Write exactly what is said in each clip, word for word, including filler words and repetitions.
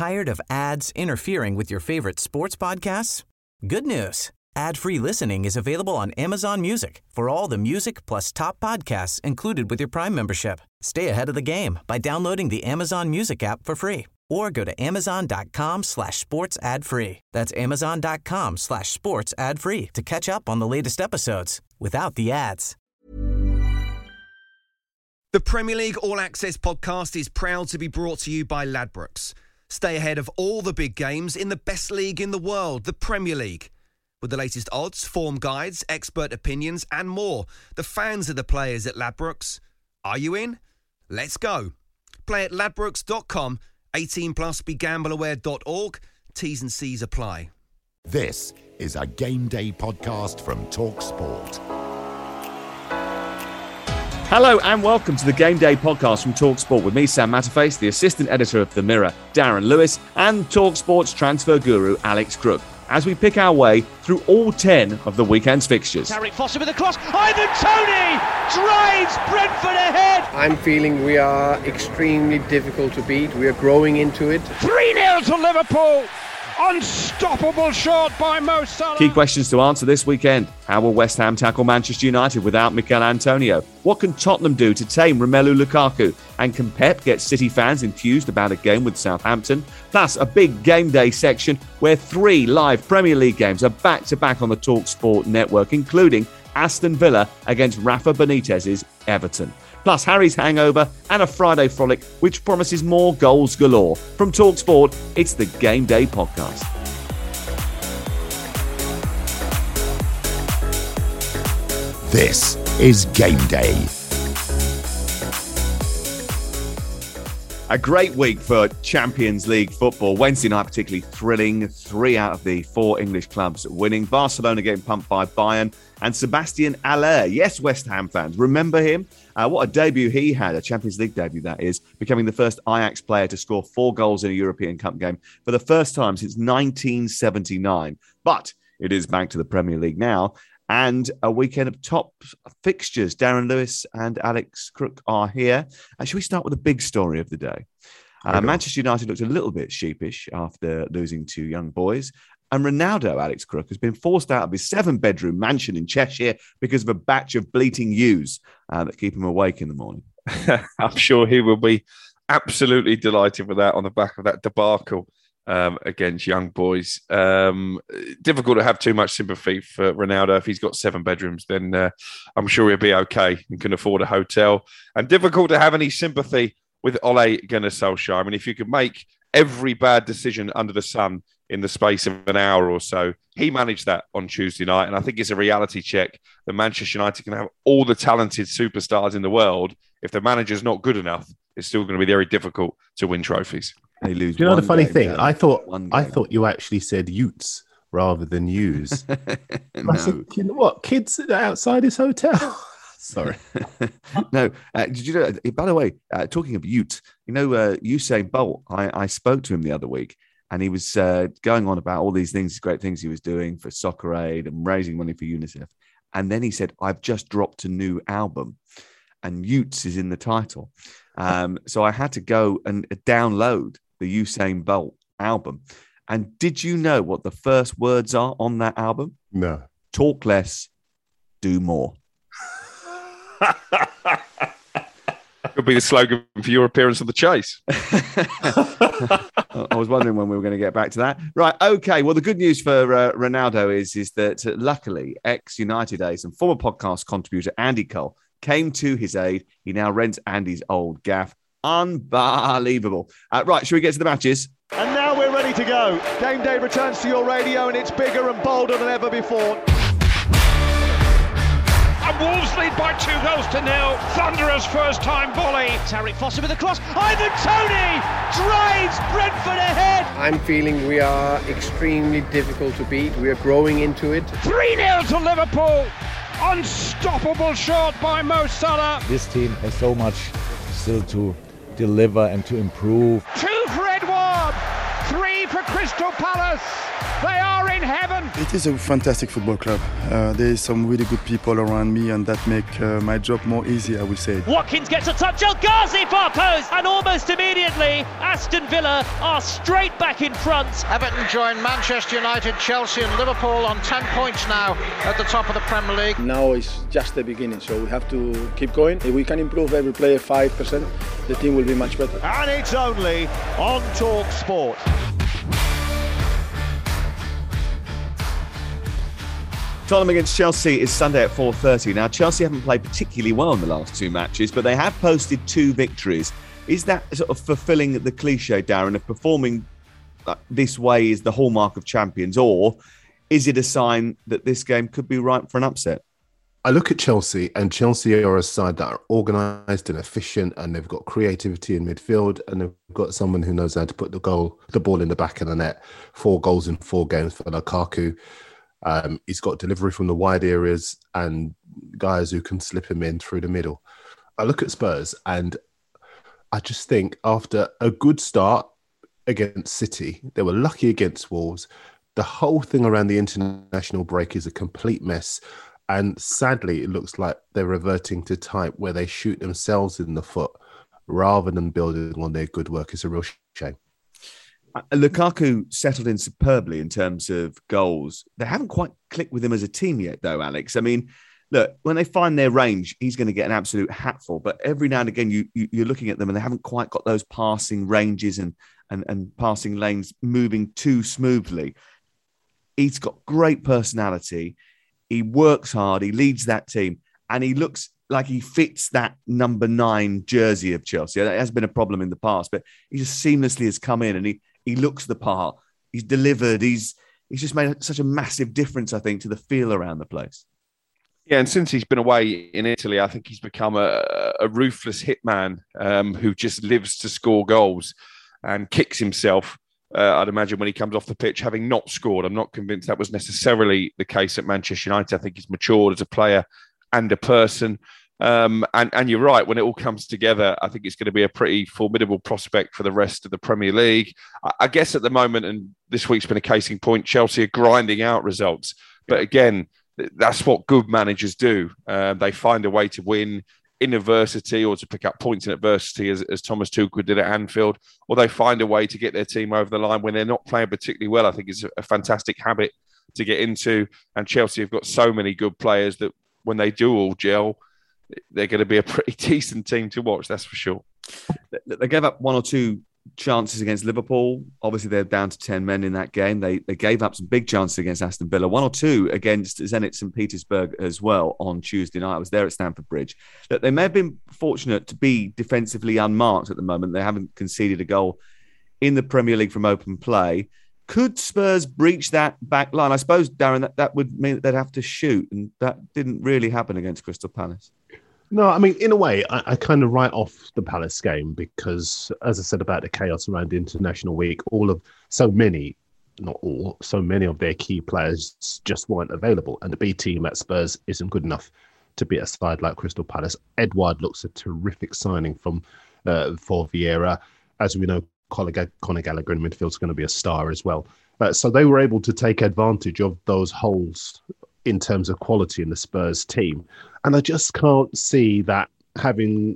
Tired of ads interfering with your favorite sports podcasts? Good news. Ad-free listening is available on Amazon Music for all the music plus top podcasts included with your Prime membership. Stay ahead of the game by downloading the Amazon Music app for free or go to amazon.com slash sports ad free. That's amazon.com slash sports ad free to catch up on the latest episodes without the ads. The Premier League All Access podcast is proud to be brought to you by Ladbrokes. Stay ahead of all the big games in the best league in the world, the Premier League. With the latest odds, form guides, expert opinions and more, the fans are the players at Ladbrokes. Are you in? Let's go. Play at ladbrokes dot com. eighteen plus, be gamble aware dot org. T's and C's apply. This is a Game Day podcast from TalkSport. Hello and welcome to the Game Day podcast from TalkSport with me, Sam Matterface, the assistant editor of The Mirror, Darren Lewis, and TalkSport's transfer guru, Alex Crook, as we pick our way through all ten of the weekend's fixtures. Tarek Foster with the cross. Ivan Toney drives Brentford ahead. I'm feeling we are extremely difficult to beat. We are growing into it. three nil to Liverpool. Unstoppable shot by Mo Salah. Key questions to answer this weekend. How will West Ham tackle Manchester United without Mikel Antonio? What can Tottenham do to tame Romelu Lukaku? And can Pep get City fans enthused about a game with Southampton? Plus, a big game day section where three live Premier League games are back-to-back on the TalkSport network, including Aston Villa against Rafa Benitez's Everton. Plus Harry's hangover and a Friday frolic which promises more goals galore. From TalkSport, it's the Game Day podcast. This is Game Day. A great week for Champions League football. Wednesday night particularly thrilling. Three out of the four English clubs winning. Barcelona getting pumped by Bayern. And Sebastian Haller, yes, West Ham fans, remember him? Uh, what a debut he had, a Champions League debut that is, becoming the first Ajax player to score four goals in a European Cup game for the first time since nineteen seventy-nine. But it is back to the Premier League now. And a weekend of top fixtures. Darren Lewis and Alex Crook are here. And shall we start with the big story of the day? Uh, Manchester United looked a little bit sheepish after losing two young boys. And Ronaldo, Alex Crook, has been forced out of his seven-bedroom mansion in Cheshire because of a batch of bleating ewes uh, that keep him awake in the morning. I'm sure he will be absolutely delighted with that on the back of that debacle um, against young boys. Um, difficult to have too much sympathy for Ronaldo. If he's got seven bedrooms, then uh, I'm sure he'll be okay and can afford a hotel. And difficult to have any sympathy with Ole Gunnar Solskjaer. I mean, if you could make every bad decision under the sun in the space of an hour or so, he managed that on Tuesday night. And I think it's a reality check that Manchester United can have all the talented superstars in the world. If the manager's not good enough, it's still going to be very difficult to win trophies. They lose. Do you know the funny thing? Down. I thought I thought you actually said Utes rather than Utes. No. I said, what, kids outside his hotel? Sorry. no. Uh, did you know, by the way, uh, talking of Utes, you know, uh, Usain Bolt, I, I spoke to him the other week. And he was uh, going on about all these things, great things he was doing for Soccer Aid and raising money for UNICEF. And then he said, I've just dropped a new album. And Utes is in the title. Um, so I had to go and download the Usain Bolt album. And did you know what the first words are on that album? No. Talk less, do more. Could be the slogan for your appearance on The Chase. I was wondering when we were going to get back to that. Right, okay. Well, the good news for uh, Ronaldo is, is that uh, luckily ex-United ace and former podcast contributor Andy Cole came to his aid. He now rents Andy's old gaff. Unbelievable. Uh, right, shall we get to the matches? And now we're ready to go. Game Day returns to your radio and it's bigger and bolder than ever before. And Wolves lead by two goals to nil. Thunderous first-time volley. Tarek Foster with the cross. Ivan Toney drives Brentford ahead. I'm feeling we are extremely difficult to beat. We are growing into it. three nil to Liverpool. Unstoppable shot by Mo Salah. This team has so much still to deliver and to improve. Two for Edouard. Three for Chris Crystal Palace. They are in heaven. It is a fantastic football club. Uh, there is some really good people around me, and that make uh, my job more easy, I would say. Watkins gets a touch. El Ghazi far post, and almost immediately Aston Villa are straight back in front. Everton join Manchester United, Chelsea and Liverpool on ten points now at the top of the Premier League. Now it's just the beginning, so we have to keep going. If we can improve every player five percent, the team will be much better. And it's only on Talk Sport. Tottenham against Chelsea is Sunday at four thirty. Now, Chelsea haven't played particularly well in the last two matches, but they have posted two victories. Is that sort of fulfilling the cliche, Darren, of performing this way is the hallmark of champions, or is it a sign that this game could be ripe for an upset? I look at Chelsea, and Chelsea are a side that are organised and efficient, and they've got creativity in midfield, and they've got someone who knows how to put the goal, the ball in the back of the net. Four goals in four games for Lukaku. Um, he's got delivery from the wide areas and guys who can slip him in through the middle. I look at Spurs, and I just think after a good start against City, they were lucky against Wolves. The whole thing around the international break is a complete mess. And sadly, it looks like they're reverting to type where they shoot themselves in the foot rather than building on their good work. It's a real shame. Lukaku settled in superbly in terms of goals. They haven't quite clicked with him as a team yet, though, Alex. I mean, look, when they find their range, he's going to get an absolute hatful. But every now and again, you, you, you're looking at them and they haven't quite got those passing ranges and, and, and passing lanes moving too smoothly. He's got great personality. He works hard. He leads that team. And he looks like he fits that number nine jersey of Chelsea. That has been a problem in the past, but he just seamlessly has come in and he He looks the part. He's delivered. He's he's just made such a massive difference, I think, to the feel around the place. Yeah, and since he's been away in Italy, I think he's become a, a ruthless hitman um, who just lives to score goals and kicks himself, uh, I'd imagine, when he comes off the pitch, having not scored. I'm not convinced that was necessarily the case at Manchester United. I think he's matured as a player and a person. Um, and, and you're right, when it all comes together, I think it's going to be a pretty formidable prospect for the rest of the Premier League. I, I guess at the moment, and this week's been a case in point, Chelsea are grinding out results. But again, that's what good managers do. Uh, they find a way to win in adversity or to pick up points in adversity, as, as Thomas Tuchel did at Anfield, or they find a way to get their team over the line when they're not playing particularly well. I think it's a, a fantastic habit to get into. And Chelsea have got so many good players that when they do all gel, they're going to be a pretty decent team to watch, that's for sure. They gave up one or two chances against Liverpool. Obviously, they're down to ten men in that game. They they gave up some big chances against Aston Villa, one or two against Zenit Saint Petersburg as well on Tuesday night. I was there at Stamford Bridge. That they may have been fortunate to be defensively unmarked at the moment. They haven't conceded a goal in the Premier League from open play. Could Spurs breach that back line? I suppose, Darren, that, that would mean that they'd have to shoot, and that didn't really happen against Crystal Palace. No, I mean, in a way, I, I kind of write off the Palace game because, as I said about the chaos around the international week, all of so many, not all, so many of their key players just weren't available. And the B team at Spurs isn't good enough to beat a side like Crystal Palace. Edouard looks a terrific signing from uh, for Vieira. As we know, Conor Gallagher in midfield is going to be a star as well. Uh, so they were able to take advantage of those holes in terms of quality in the Spurs team. And I just can't see that having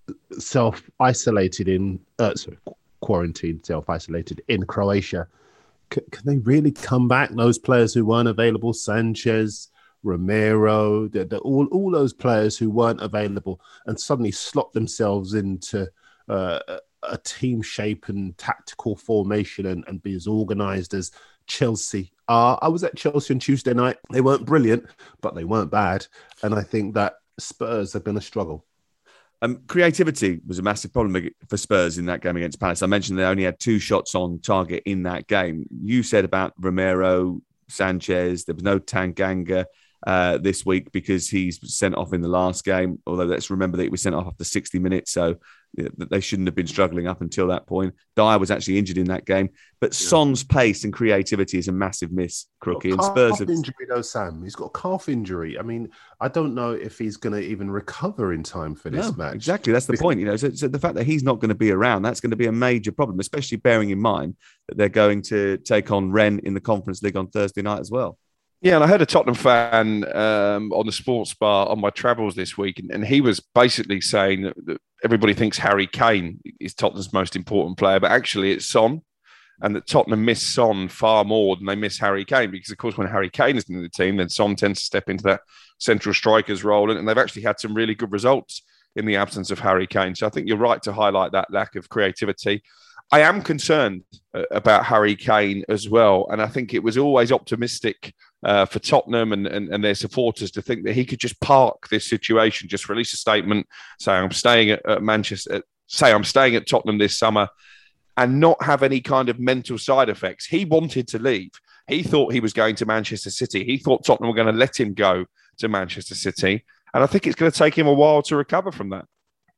self-isolated in, uh, sorry, quarantined, self-isolated in Croatia, c- can they really come back? Those players who weren't available, Sanchez, Romero, the, the, all, all those players who weren't available and suddenly slot themselves into uh, a team shape and tactical formation and, and be as organised as Chelsea are. I was at Chelsea on Tuesday night. They weren't brilliant, but they weren't bad. And I think that Spurs are going to struggle. Um, creativity was a massive problem for Spurs in that game against Palace. I mentioned they only had two shots on target in that game. You said about Romero, Sanchez, there was no Tanganga uh, this week because he's sent off in the last game. Although let's remember that he was sent off after sixty minutes. So that they shouldn't have been struggling up until that point. Dyer was actually injured in that game. But yeah. Son's pace and creativity is a massive miss, Crookie. And Spurs have... injury though, Sam. He's got a calf injury. I mean, I don't know if he's going to even recover in time for this no, match. Exactly, that's the because... point. You know, so, so the fact that he's not going to be around, that's going to be a major problem, especially bearing in mind that they're going to take on Rennes in the Conference League on Thursday night as well. Yeah, and I heard a Tottenham fan um, on the sports bar on my travels this week, and, and he was basically saying that, that everybody thinks Harry Kane is Tottenham's most important player, but actually it's Son, and that Tottenham miss Son far more than they miss Harry Kane, because, of course, when Harry Kane is in the team, then Son tends to step into that central striker's role, and, and they've actually had some really good results in the absence of Harry Kane. So I think you're right to highlight that lack of creativity. I am concerned about Harry Kane as well, and I think it was always optimistic uh, for Tottenham and, and, and their supporters to think that he could just park this situation, just release a statement, say I'm staying at, at Manchester, say I'm staying at Tottenham this summer, and not have any kind of mental side effects. He wanted to leave. He thought he was going to Manchester City. He thought Tottenham were going to let him go to Manchester City, and I think it's going to take him a while to recover from that.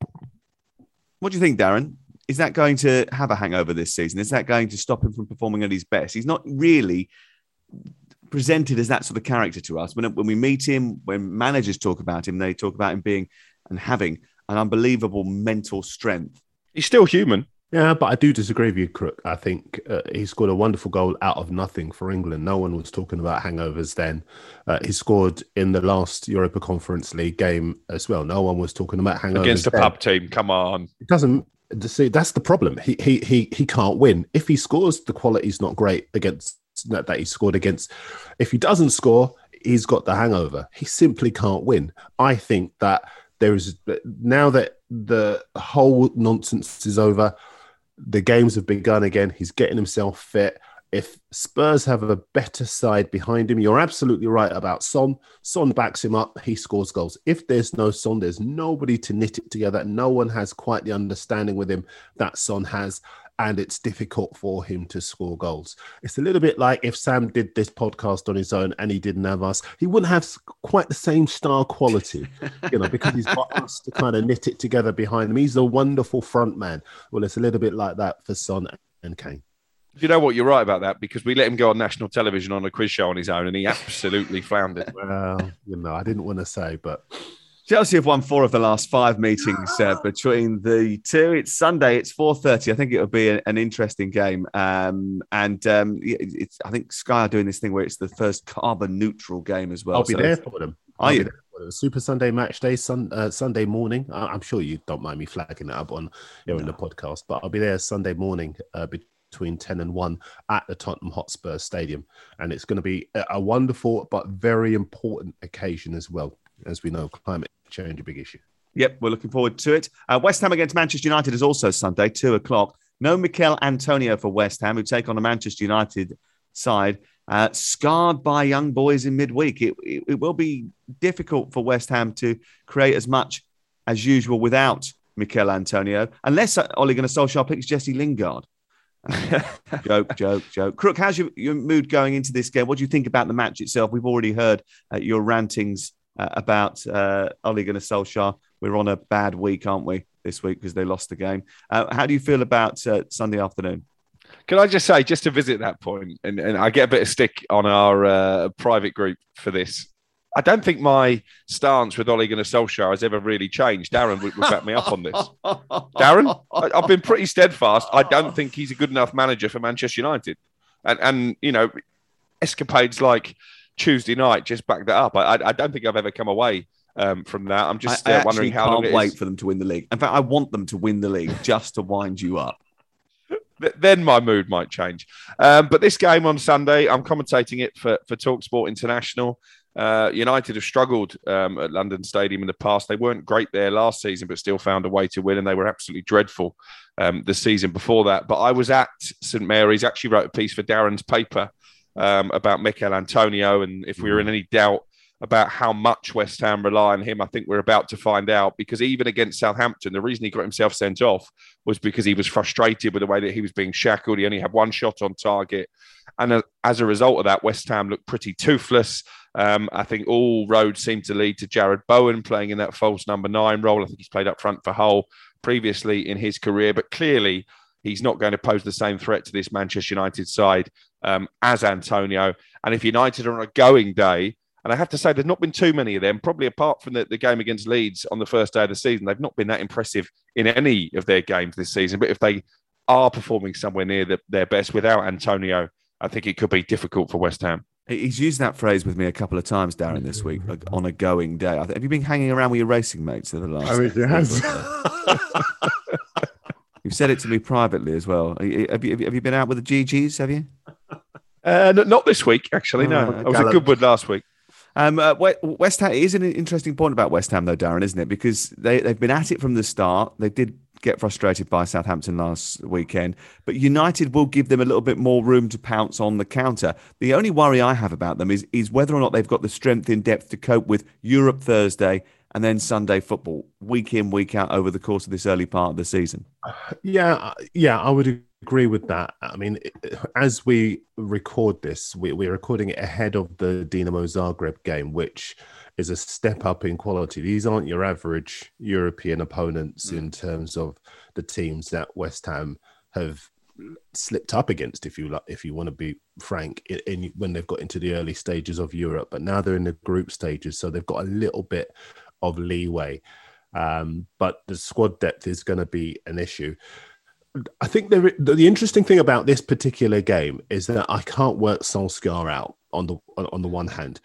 What do you think, Darren? Is that going to have a hangover this season? Is that going to stop him from performing at his best? He's not really presented as that sort of character to us. When, when we meet him, when managers talk about him, they talk about him being and having an unbelievable mental strength. He's still human. Yeah, but I do disagree with you, Crook. I think uh, he scored a wonderful goal out of nothing for England. No one was talking about hangovers then. Uh, he scored in the last Europa Conference League game as well. No one was talking about hangovers against a then. pub team. Come on. It doesn't... See, that's the problem. He he he he can't win. If he scores, the quality's not great against that, that he scored against. If he doesn't score, he's got the hangover. He simply can't win. I think that there is, now that the whole nonsense is over, the games have begun again. He's getting himself fit. If Spurs have a better side behind him, you're absolutely right about Son. Son backs him up. He scores goals. If there's no Son, there's nobody to knit it together. No one has quite the understanding with him that Son has, and it's difficult for him to score goals. It's a little bit like if Sam did this podcast on his own and he didn't have us, he wouldn't have quite the same star quality, you know, because he's got us to kind of knit it together behind him. He's a wonderful front man. Well, it's a little bit like that for Son and Kane. You know what? You're right about that, because we let him go on national television on a quiz show on his own, and he absolutely floundered. Well, you know, I didn't want to say, but Chelsea have won four of the last five meetings uh, between the two. It's Sunday. It's four thirty. I think it'll be a, an interesting game. Um, and um, it's I think Sky are doing this thing where it's the first carbon neutral game as well. I'll be so there for them. Are I'll you? Super Sunday match day, sun, uh, Sunday morning. I- I'm sure you don't mind me flagging that up on you know, no. in the podcast, but I'll be there Sunday morning uh, between ten and one at the Tottenham Hotspur Stadium. And it's going to be a, a wonderful but very important occasion as well. As we know, climate change, a big issue. Yep, we're looking forward to it. Uh, West Ham against Manchester United is also Sunday, two o'clock. No Mikel Antonio for West Ham, who take on the Manchester United side, uh, scarred by young boys in midweek. It, it, it will be difficult for West Ham to create as much as usual without Mikel Antonio, unless Ole Gunnar Solskjaer picks Jesse Lingard. joke, joke, joke. Crook, how's your, your mood going into this game? What do you think about the match itself? We've already heard uh, your rantings uh, about uh, Ole Gunnar Solskjaer. We're on a bad week, aren't we, this week, because they lost the game. Uh, how do you feel about uh, Sunday afternoon? Can I just say, just to visit that point, and, and I get a bit of stick on our uh, private group for this, I don't think my stance with Ole Gunnar Solskjaer has ever really changed. Darren would, would back me up on this. Darren, I, I've been pretty steadfast. I don't think he's a good enough manager for Manchester United. And, and you know, escapades like Tuesday night just back that up. I, I don't think I've ever come away um, from that. I'm just I, uh, I wondering how long it is. I can't wait for them to win the league. In fact, I want them to win the league just to wind you up. Then my mood might change. Um, but this game on Sunday, I'm commentating it for, for TalkSport International. Uh, United have struggled um, at London Stadium in the past. They weren't great there last season, but still found a way to win, and they were absolutely dreadful um, the season before that. But I was at St Mary's, actually wrote a piece for Darren's paper um, about Mikel Antonio, and if we were in any doubt about how much West Ham rely on him, I think we're about to find out, because even against Southampton, the reason he got himself sent off was because he was frustrated with the way that he was being shackled. He only had one shot on target. And as a result of that, West Ham looked pretty toothless. Um, I think all roads seem to lead to Jared Bowen playing in that false number nine role. I think he's played up front for Hull previously in his career, but clearly he's not going to pose the same threat to this Manchester United side um, as Antonio. And if United are on a going day, and I have to say there's not been too many of them, probably apart from the, the game against Leeds on the first day of the season, they've not been that impressive in any of their games this season. But if they are performing somewhere near the, their best without Antonio, I think it could be difficult for West Ham. He's used that phrase with me a couple of times, Darren, this week, like on a going day. Have you been hanging around with your racing mates over the last? I mean, it has. You've said it to me privately as well. Have you, have you, have you been out with the G Gs, have you? Uh, not this week, actually, no. Oh, I was at Goodwood last week. Um, uh, West Ham, it is an interesting point about West Ham, though, Darren, isn't it? Because they, they've been at it from the start. They did get frustrated by Southampton last weekend, but United will give them a little bit more room to pounce on the counter. The only worry I have about them is, is whether or not they've got the strength in depth to cope with Europe Thursday and then Sunday football, week in, week out over the course of this early part of the season. Yeah, yeah, I would agree with that. I mean, as we record this, we, we're recording it ahead of the Dinamo Zagreb game, which is a step up in quality. These aren't your average European opponents mm. in terms of the teams that West Ham have slipped up against, if you like, if you want to be frank, in, in when they've got into the early stages of Europe. But now they're in the group stages, so they've got a little bit of leeway. Um, but the squad depth is going to be an issue. I think the, the interesting thing about this particular game is that I can't work Solskjaer out on the on the one hand.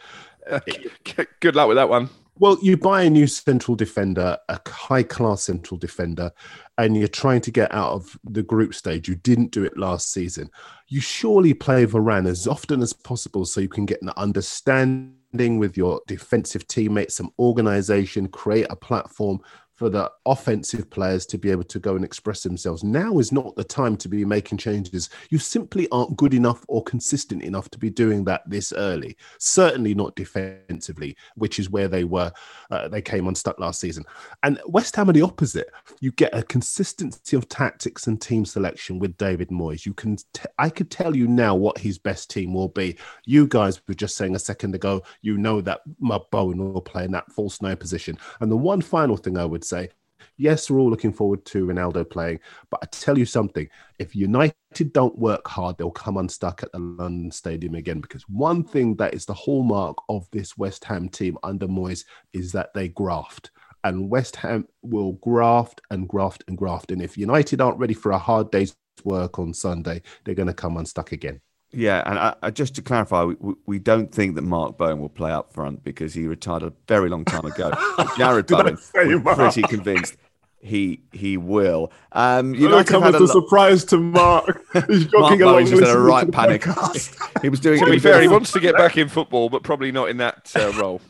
Good luck with that one. Well, you buy a new central defender, a high-class central defender, and you're trying to get out of the group stage. You didn't do it last season. You surely play Varane as often as possible so you can get an understanding with your defensive teammates, some organisation, create a platform for the offensive players to be able to go and express themselves. Now is not the time to be making changes. You simply aren't good enough or consistent enough to be doing that this early. Certainly not defensively, which is where they were. Uh, they came unstuck last season. And West Ham are the opposite. You get a consistency of tactics and team selection with David Moyes. You can, t- I could tell you now what his best team will be. You guys were just saying a second ago, you know that Mud Bowen will play in that false nine position. And the one final thing I would say, yes, we're all looking forward to Ronaldo playing, but I tell you something, if United don't work hard, they'll come unstuck at the London Stadium again, because one thing that is the hallmark of this West Ham team under Moyes is that they graft. And West Ham will graft and graft and graft. And if United aren't ready for a hard day's work on Sunday, they're going to come unstuck again. Yeah, and I, I, just to clarify, we, we don't think that Mark Bowen will play up front because he retired a very long time ago. Jared Bowen, we're pretty convinced he he will. Um, United come as a, a surprise to Mark. He's Mark Bowen's just in a right panic. He was doing. To be fair, he wants to get back in football, but probably not in that uh, role.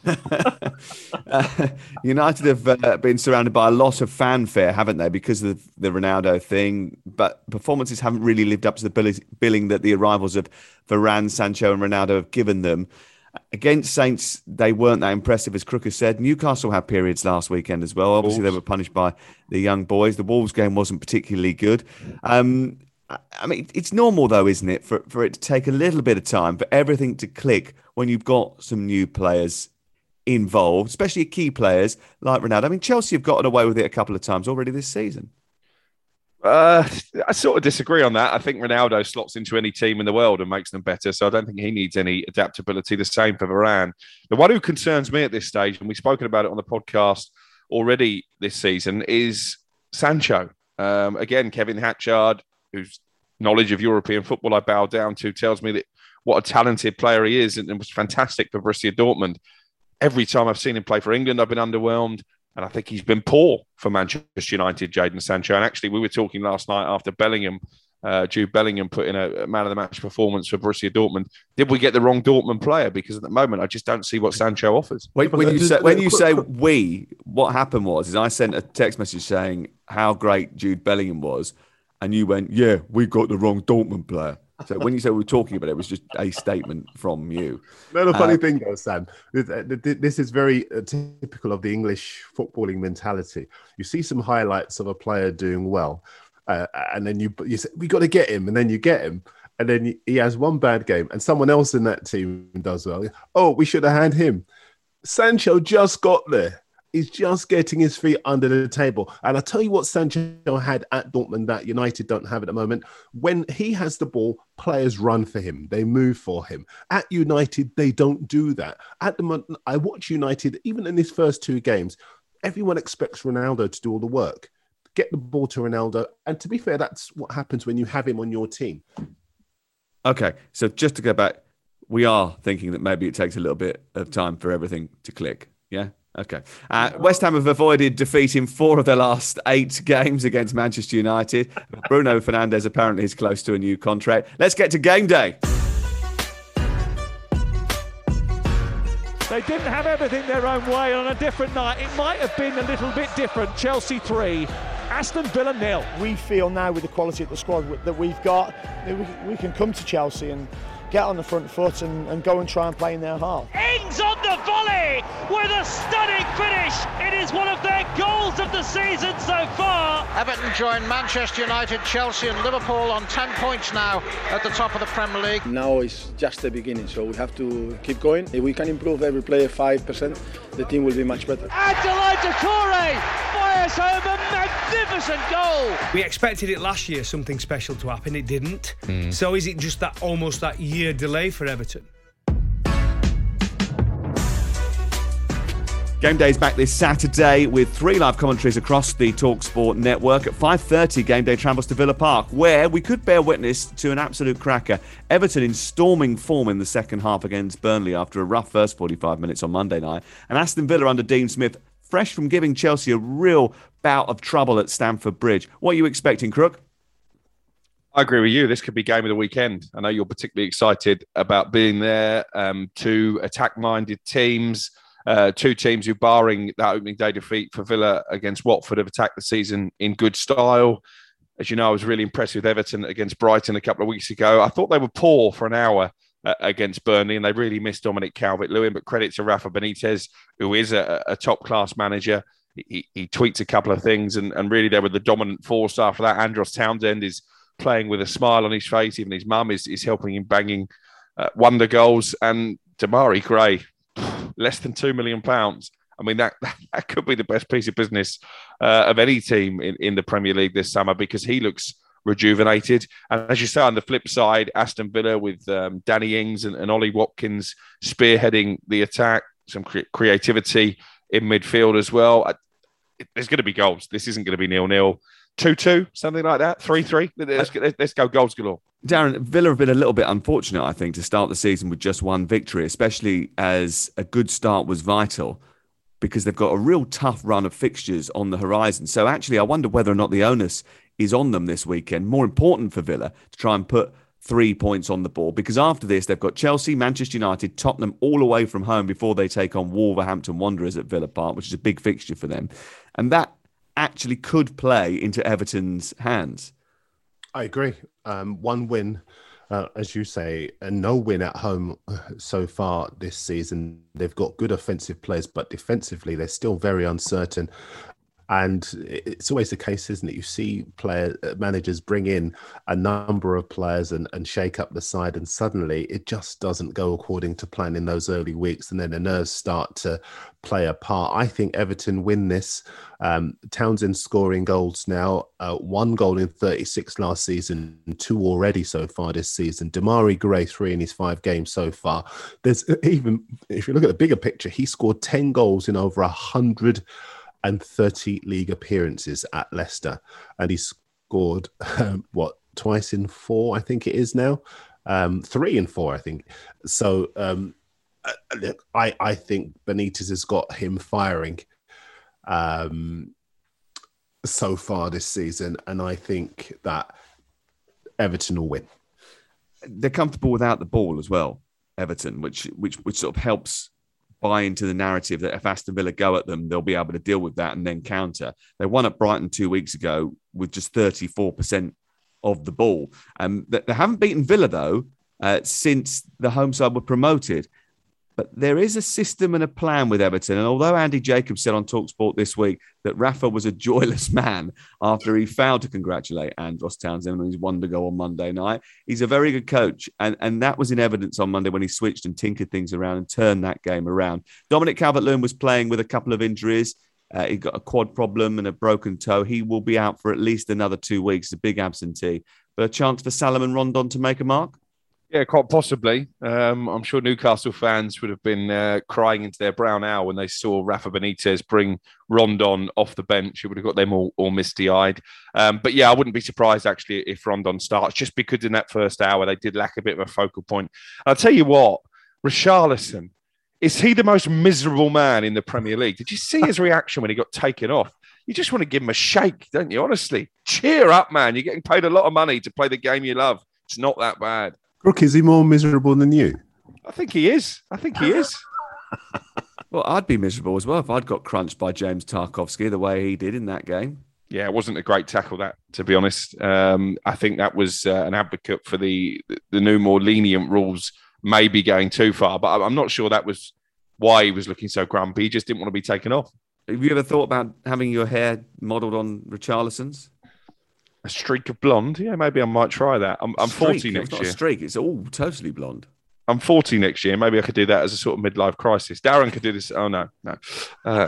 uh, United have uh, been surrounded by a lot of fanfare, haven't they, because of the, the Ronaldo thing? But performances haven't really lived up to the billing that the arrivals of Varane, Sancho, and Ronaldo have given them. Against Saints, they weren't that impressive, as Crook has said. Newcastle had periods last weekend as well. Obviously, Wolves. They were punished by the young boys. The Wolves game wasn't particularly good. Um, I mean, it's normal, though, isn't it, for, for it to take a little bit of time for everything to click when you've got some new players involved, especially key players like Ronaldo. I mean, Chelsea have gotten away with it a couple of times already this season. Uh, I sort of disagree on that. I think Ronaldo slots into any team in the world and makes them better, so I don't think he needs any adaptability. The same for Varane. The one who concerns me at this stage, and we've spoken about it on the podcast already this season, is Sancho. Um, again, Kevin Hatchard, whose knowledge of European football I bow down to, tells me that what a talented player he is, and, and was fantastic for Borussia Dortmund. Every time I've seen him play for England, I've been underwhelmed. And I think he's been poor for Manchester United, Jadon Sancho. And actually, we were talking last night after Bellingham, uh, Jude Bellingham put in a, a man-of-the-match performance for Borussia Dortmund. Did we get the wrong Dortmund player? Because at the moment, I just don't see what Sancho offers. When, when you say, when you say we, what happened was is I sent a text message saying how great Jude Bellingham was. And you went, yeah, we got the wrong Dortmund player. So when you said we were talking about it, it was just a statement from you. No, the funny uh, thing though, Sam, this is very typical of the English footballing mentality. You see some highlights of a player doing well, uh, and then you you say, we got to get him, and then you get him, and then he has one bad game, and someone else in that team does well. Oh, we should have had him. Sancho just got there. He's just getting his feet under the table. And I tell you what Sancho had at Dortmund that United don't have at the moment. When he has the ball, players run for him. They move for him. At United, they don't do that. At the moment, I watch United, even in his first two games, everyone expects Ronaldo to do all the work. Get the ball to Ronaldo. And to be fair, that's what happens when you have him on your team. Okay, so just to go back, we are thinking that maybe it takes a little bit of time for everything to click. Yeah? Okay. Uh, West Ham have avoided defeat in four of their last eight games against Manchester United. Bruno Fernandes apparently is close to a new contract. Let's get to game day. They didn't have everything their own way on a different night. It might have been a little bit different. Chelsea three, Aston Villa nil. We feel now with the quality of the squad that we've got, we can come to Chelsea and get on the front foot and, and go and try and play in their half. Ings on the volley with a stunning finish. It is one of their goals of the season so far. Everton join Manchester United, Chelsea and Liverpool on ten points now at the top of the Premier League. Now it's just the beginning, so we have to keep going. If we can improve every player five percent, the team will be much better. Adelaide Doucouré fires home a magnificent goal. We expected it last year, something special to happen. It didn't. Mm. So is it just that almost that year delay for Everton? Game Day is back this Saturday with three live commentaries across the TalkSport network. At five thirty, Game Day travels to Villa Park, where we could bear witness to an absolute cracker. Everton in storming form in the second half against Burnley after a rough first forty-five minutes on Monday night. And Aston Villa under Dean Smith, fresh from giving Chelsea a real bout of trouble at Stamford Bridge. What are you expecting, Crook? I agree with you. This could be game of the weekend. I know you're particularly excited about being there. Um, two attack-minded teams, uh, two teams who, barring that opening day defeat for Villa against Watford, have attacked the season in good style. As you know, I was really impressed with Everton against Brighton a couple of weeks ago. I thought they were poor for an hour uh, against Burnley, and they really missed Dominic Calvert-Lewin. But credit to Rafa Benitez, who is a, a top-class manager. He, he tweets a couple of things, and, and really they were the dominant force after that. Andros Townsend is playing with a smile on his face. Even his mum is, is helping him banging uh, wonder goals. And Demarai Gray, less than two million pounds. I mean, that, that could be the best piece of business uh, of any team in, in the Premier League this summer, because he looks rejuvenated. And as you say, on the flip side, Aston Villa with um, Danny Ings and, and Ollie Watkins spearheading the attack, some cre- creativity in midfield as well. I, it, there's going to be goals. This isn't going to be nil-nil. two-two, something like that, three-three. Let's, let's go goals galore. Darren, Villa have been a little bit unfortunate, I think, to start the season with just one victory, especially as a good start was vital, because they've got a real tough run of fixtures on the horizon. So actually, I wonder whether or not the onus is on them this weekend. More important for Villa to try and put three points on the board, because after this, they've got Chelsea, Manchester United, Tottenham all away from home before they take on Wolverhampton Wanderers at Villa Park, which is a big fixture for them. And that actually could play into Everton's hands. I agree. Um, one win, uh, as you say, and no win at home so far this season. They've got good offensive players, but defensively, they're still very uncertain. And it's always the case, isn't it? You see player managers bring in a number of players and, and shake up the side, and suddenly it just doesn't go according to plan in those early weeks, and then the nerves start to play a part. I think Everton win this. Um, Townsend scoring goals now, uh, one goal in thirty-six last season, two already so far this season. Demarai Gray, three in his five games so far. There's even, if you look at the bigger picture, he scored ten goals in over one hundred and thirty league appearances at Leicester, and he scored um, what twice in four, I think it is now, um, three in four, I think. So um, I I think Benitez has got him firing um, so far this season, and I think that Everton will win. They're comfortable without the ball as well, Everton, which which which sort of helps buy into the narrative that if Aston Villa go at them, they'll be able to deal with that and then counter. They won at Brighton two weeks ago with just thirty-four percent of the ball. Um, they haven't beaten Villa, though, uh, since the home side were promoted. But there is a system and a plan with Everton. And although Andy Jacobs said on TalkSport this week that Rafa was a joyless man after he failed to congratulate Andros Townsend on his wonder goal on Monday night, he's a very good coach. And, and that was in evidence on Monday when he switched and tinkered things around and turned that game around. Dominic Calvert-Lewin was playing with a couple of injuries. Uh, he got a quad problem and a broken toe. He will be out for at least another two weeks, a big absentee. But a chance for Salomon Rondon to make a mark? Yeah, quite possibly. Um, I'm sure Newcastle fans would have been uh, crying into their brown owl when they saw Rafa Benitez bring Rondon off the bench. It would have got them all, all misty-eyed. Um, but yeah, I wouldn't be surprised actually if Rondon starts, just because in that first hour they did lack a bit of a focal point. I'll tell you what, Richarlison, is he the most miserable man in the Premier League? Did you see his reaction when he got taken off? You just want to give him a shake, don't you? Honestly, cheer up, man. You're getting paid a lot of money to play the game you love. It's not that bad. Brooke, is he more miserable than you? I think he is. I think he is. Well, I'd be miserable as well if I'd got crunched by James Tarkowski the way he did in that game. Yeah, it wasn't a great tackle, that, to be honest. Um, I think that was uh, an advocate for the the new, more lenient rules maybe going too far. But I'm not sure that was why he was looking so grumpy. He just didn't want to be taken off. Have you ever thought about having your hair modelled on Richarlison's? A streak of blonde? Yeah, maybe I might try that. I'm, I'm forty next it's not year. A streak, it's all totally blonde. I'm forty next year. Maybe I could do that as a sort of midlife crisis. Darren could do this. Oh, no, no. Uh,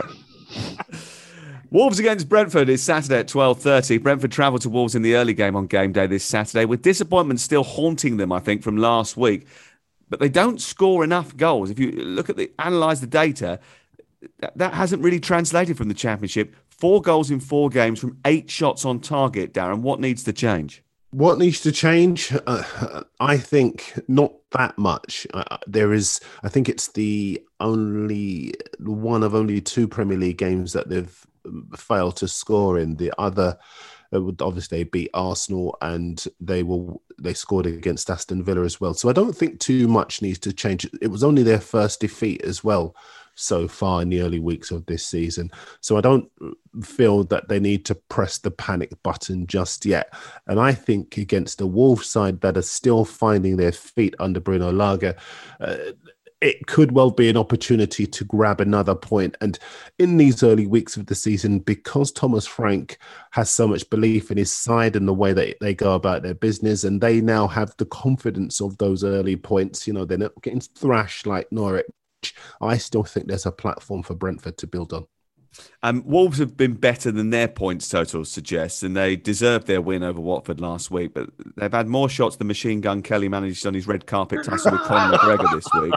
Wolves against Brentford is Saturday at twelve thirty. Brentford travel to Wolves in the early game on game day this Saturday, with disappointment still haunting them, I think, from last week. But they don't score enough goals. If you look at the analyse the data, that, that hasn't really translated from the Championship. Four goals in four games from eight shots on target, Darren. What needs to change? What needs to change? Uh, I think not that much. Uh, there is, I think it's the only one of only two Premier League games that they've failed to score in. The other, uh, would obviously they beat Arsenal and they will they scored against Aston Villa as well. So I don't think too much needs to change. It was only their first defeat as well so far in the early weeks of this season. So I don't feel that they need to press the panic button just yet. And I think against the Wolves side that are still finding their feet under Bruno Lage, uh, it could well be an opportunity to grab another point. And in these early weeks of the season, because Thomas Frank has so much belief in his side and the way that they go about their business, and they now have the confidence of those early points, you know, they're not getting thrashed like Norwich. I still think there's a platform for Brentford to build on. Um, Wolves have been better than their points total suggests, and they deserved their win over Watford last week. But they've had more shots than Machine Gun Kelly managed on his red carpet tussle with Conor McGregor this week.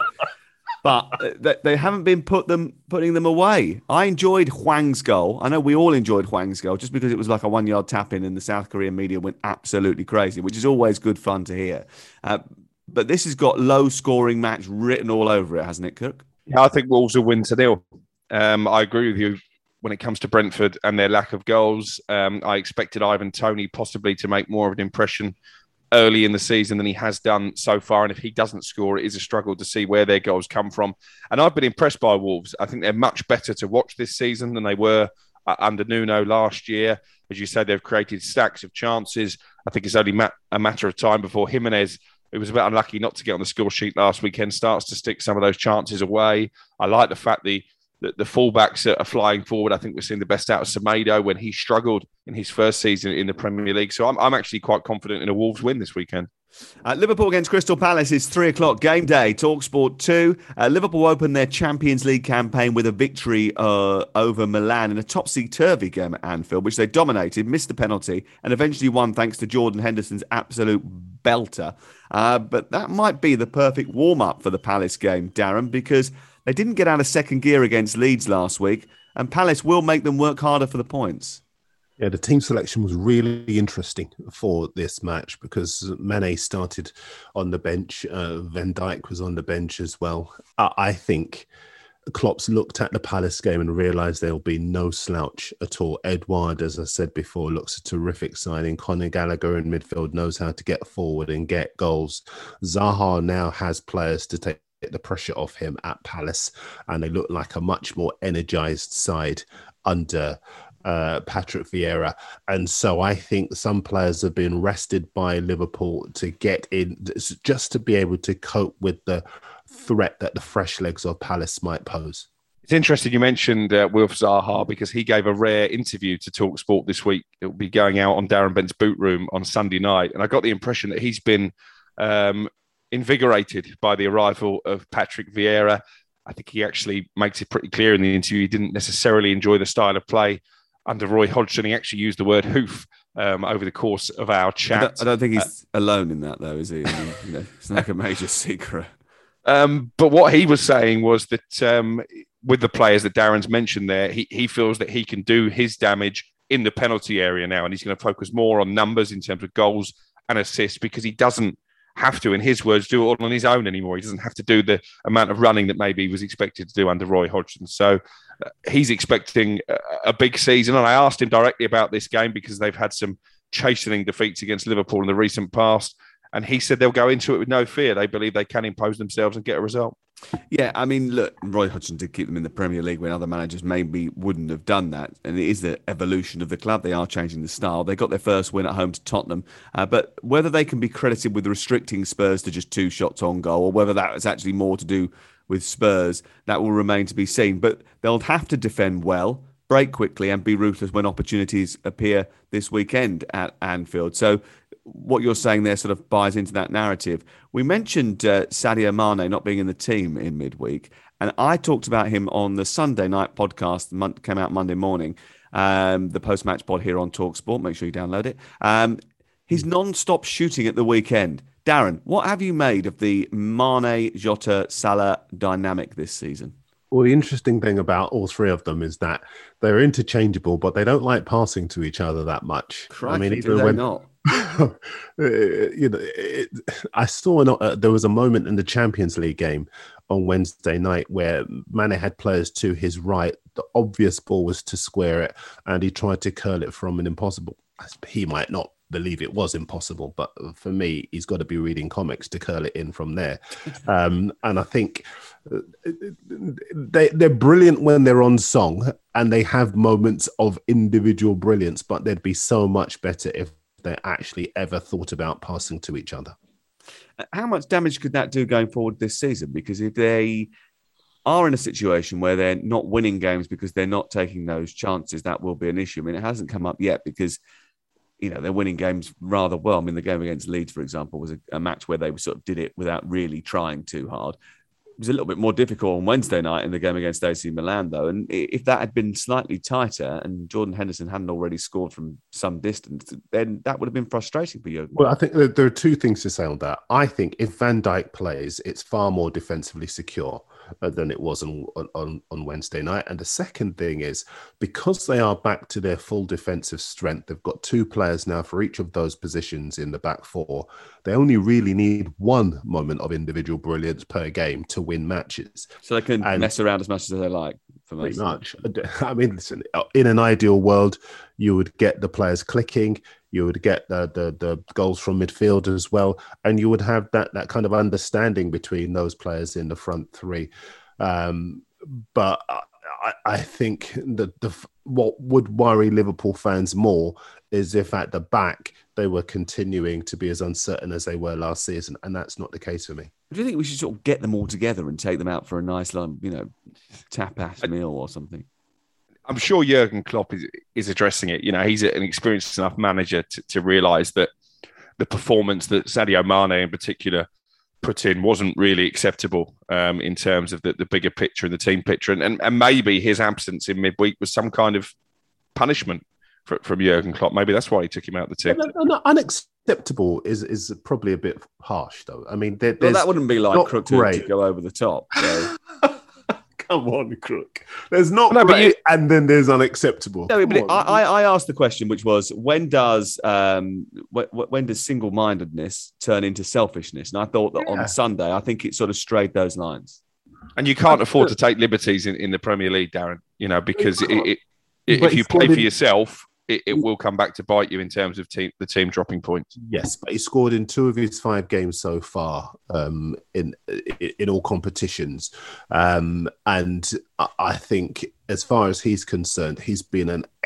But they haven't been put them putting them away. I enjoyed Hwang's goal. I know we all enjoyed Hwang's goal just because it was like a one-yard tap-in and the South Korean media went absolutely crazy, which is always good fun to hear. Uh, But this has got low-scoring match written all over it, hasn't it, Cook? Yeah, I think Wolves will win to nil. Um, I agree with you when it comes to Brentford and their lack of goals. Um, I expected Ivan Toney possibly to make more of an impression early in the season than he has done so far. And if he doesn't score, it is a struggle to see where their goals come from. And I've been impressed by Wolves. I think they're much better to watch this season than they were uh, under Nuno last year. As you said, they've created stacks of chances. I think it's only ma- a matter of time before Jimenez, who was a bit unlucky not to get on the score sheet last weekend, starts to stick some of those chances away. I like the fact the, the, the fullbacks are flying forward. I think we're seeing the best out of Semedo when he struggled in his first season in the Premier League. So I'm, I'm actually quite confident in a Wolves win this weekend. Uh, Liverpool against Crystal Palace is three o'clock game day. TalkSport two. Uh, Liverpool opened their Champions League campaign with a victory uh, over Milan in a topsy-turvy game at Anfield, which they dominated, missed the penalty, and eventually won thanks to Jordan Henderson's absolute belter. Uh, but that might be the perfect warm-up for the Palace game, Darren, because they didn't get out of second gear against Leeds last week, and Palace will make them work harder for the points. Yeah, the team selection was really interesting for this match because Mane started on the bench. Uh, Van Dijk was on the bench as well. Uh, I think Klopp's looked at the Palace game and realised there'll be no slouch at all. Edouard, as I said before, looks a terrific signing. Conor Gallagher in midfield knows how to get forward and get goals. Zaha now has players to take the pressure off him at Palace, and they look like a much more energised side under Uh, Patrick Vieira. And so I think some players have been rested by Liverpool to get in, just to be able to cope with the threat that the fresh legs of Palace might pose. It's interesting you mentioned uh, Wilf Zaha, because he gave a rare interview to TalkSport this week. It will be going out on Darren Bent's Boot Room on Sunday night. And I got the impression that he's been um, invigorated by the arrival of Patrick Vieira. I think he actually makes it pretty clear in the interview he didn't necessarily enjoy the style of play under Roy Hodgson. He actually used the word hoof um, over the course of our chat. I don't, I don't think he's uh, alone in that, though, is he? I mean, you know, it's like a major secret. Um, but what he was saying was that um, with the players that Darren's mentioned there, he, he feels that he can do his damage in the penalty area now, and he's going to focus more on numbers in terms of goals and assists, because he doesn't have to, in his words, do it all on his own anymore. He doesn't have to do the amount of running that maybe he was expected to do under Roy Hodgson. So uh, he's expecting a, a big season. And I asked him directly about this game because they've had some chastening defeats against Liverpool in the recent past. And he said they'll go into it with no fear. They believe they can impose themselves and get a result. Yeah, I mean, look, Roy Hodgson did keep them in the Premier League when other managers maybe wouldn't have done that. And it is the evolution of the club. They are changing the style. They got their first win at home to Tottenham. Uh, but whether they can be credited with restricting Spurs to just two shots on goal, or whether that is actually more to do with Spurs, that will remain to be seen. But they'll have to defend well, break quickly, and be ruthless when opportunities appear this weekend at Anfield. So what you're saying there sort of buys into that narrative. We mentioned uh, Sadio Mane not being in the team in midweek, and I talked about him on the Sunday night podcast that came out Monday morning, um, the post-match pod here on TalkSport. Make sure you download it. Um, he's non-stop shooting at the weekend. Darren, what have you made of the Mane, Jota, Salah dynamic this season? Well, the interesting thing about all three of them is that they're interchangeable, but they don't like passing to each other that much. Crikey, I mean, do they when, not? you know, it, I saw an, uh, there was a moment in the Champions League game on Wednesday night where Mane had players to his right. The obvious ball was to square it, and he tried to curl it from an impossible. He might not believe it was impossible, but for me, he's got to be reading comics to curl it in from there. Um, and I think they, they're brilliant when they're on song, and they have moments of individual brilliance, but they'd be so much better if they actually ever thought about passing to each other. How much damage could that do going forward this season? Because if they are in a situation where they're not winning games because they're not taking those chances, that will be an issue. I mean, it hasn't come up yet because, you know, they're winning games rather well. I mean, the game against Leeds, for example, was a, a match where they sort of did it without really trying too hard. It was a little bit more difficult on Wednesday night in the game against A C Milan, though. And if that had been slightly tighter and Jordan Henderson hadn't already scored from some distance, then that would have been frustrating for Jurgen. Well, I think there are two things to say on that. I think if Van Dijk plays, it's far more defensively secure than it was on, on, on Wednesday night. And the second thing is, because they are back to their full defensive strength, they've got two players now for each of those positions in the back four. They only really need one moment of individual brilliance per game to win matches. So they can and mess around as much as they like. For pretty much. I mean, listen, in an ideal world, you would get the players clicking, you would get the, the the goals from midfield as well, and you would have that that kind of understanding between those players in the front three. Um, but I, I think that the what would worry Liverpool fans more is if at the back they were continuing to be as uncertain as they were last season, and that's not the case for me. Do you think we should sort of get them all together and take them out for a nice, you know, tapas meal or something? I'm sure Jurgen Klopp is, is addressing it. You know, he's an experienced enough manager to, to realise that the performance that Sadio Mane in particular put in wasn't really acceptable um, in terms of the, the bigger picture and the team picture. And, and, and maybe his absence in midweek was some kind of punishment for, from Jurgen Klopp. Maybe that's why he took him out of the team. No, no, unacceptable is is probably a bit harsh, though. I mean, there, well, that wouldn't be like Crook to, to go over the top. So. Come on, Crook. There's not no, great, you, and then there's unacceptable. No, but it, I, I asked the question, which was, when does um, when, when does single-mindedness turn into selfishness? And I thought that yeah. on Sunday, I think it sort of strayed those lines. And you can't afford to take liberties in, in the Premier League, Darren. You know, because it, it, it, if you play for yourself, it, it will come back to bite you in terms of team, the team dropping points. Yes, but he scored in two of his five games so far um, in in all competitions. Um, and I think as far as he's concerned, he's been an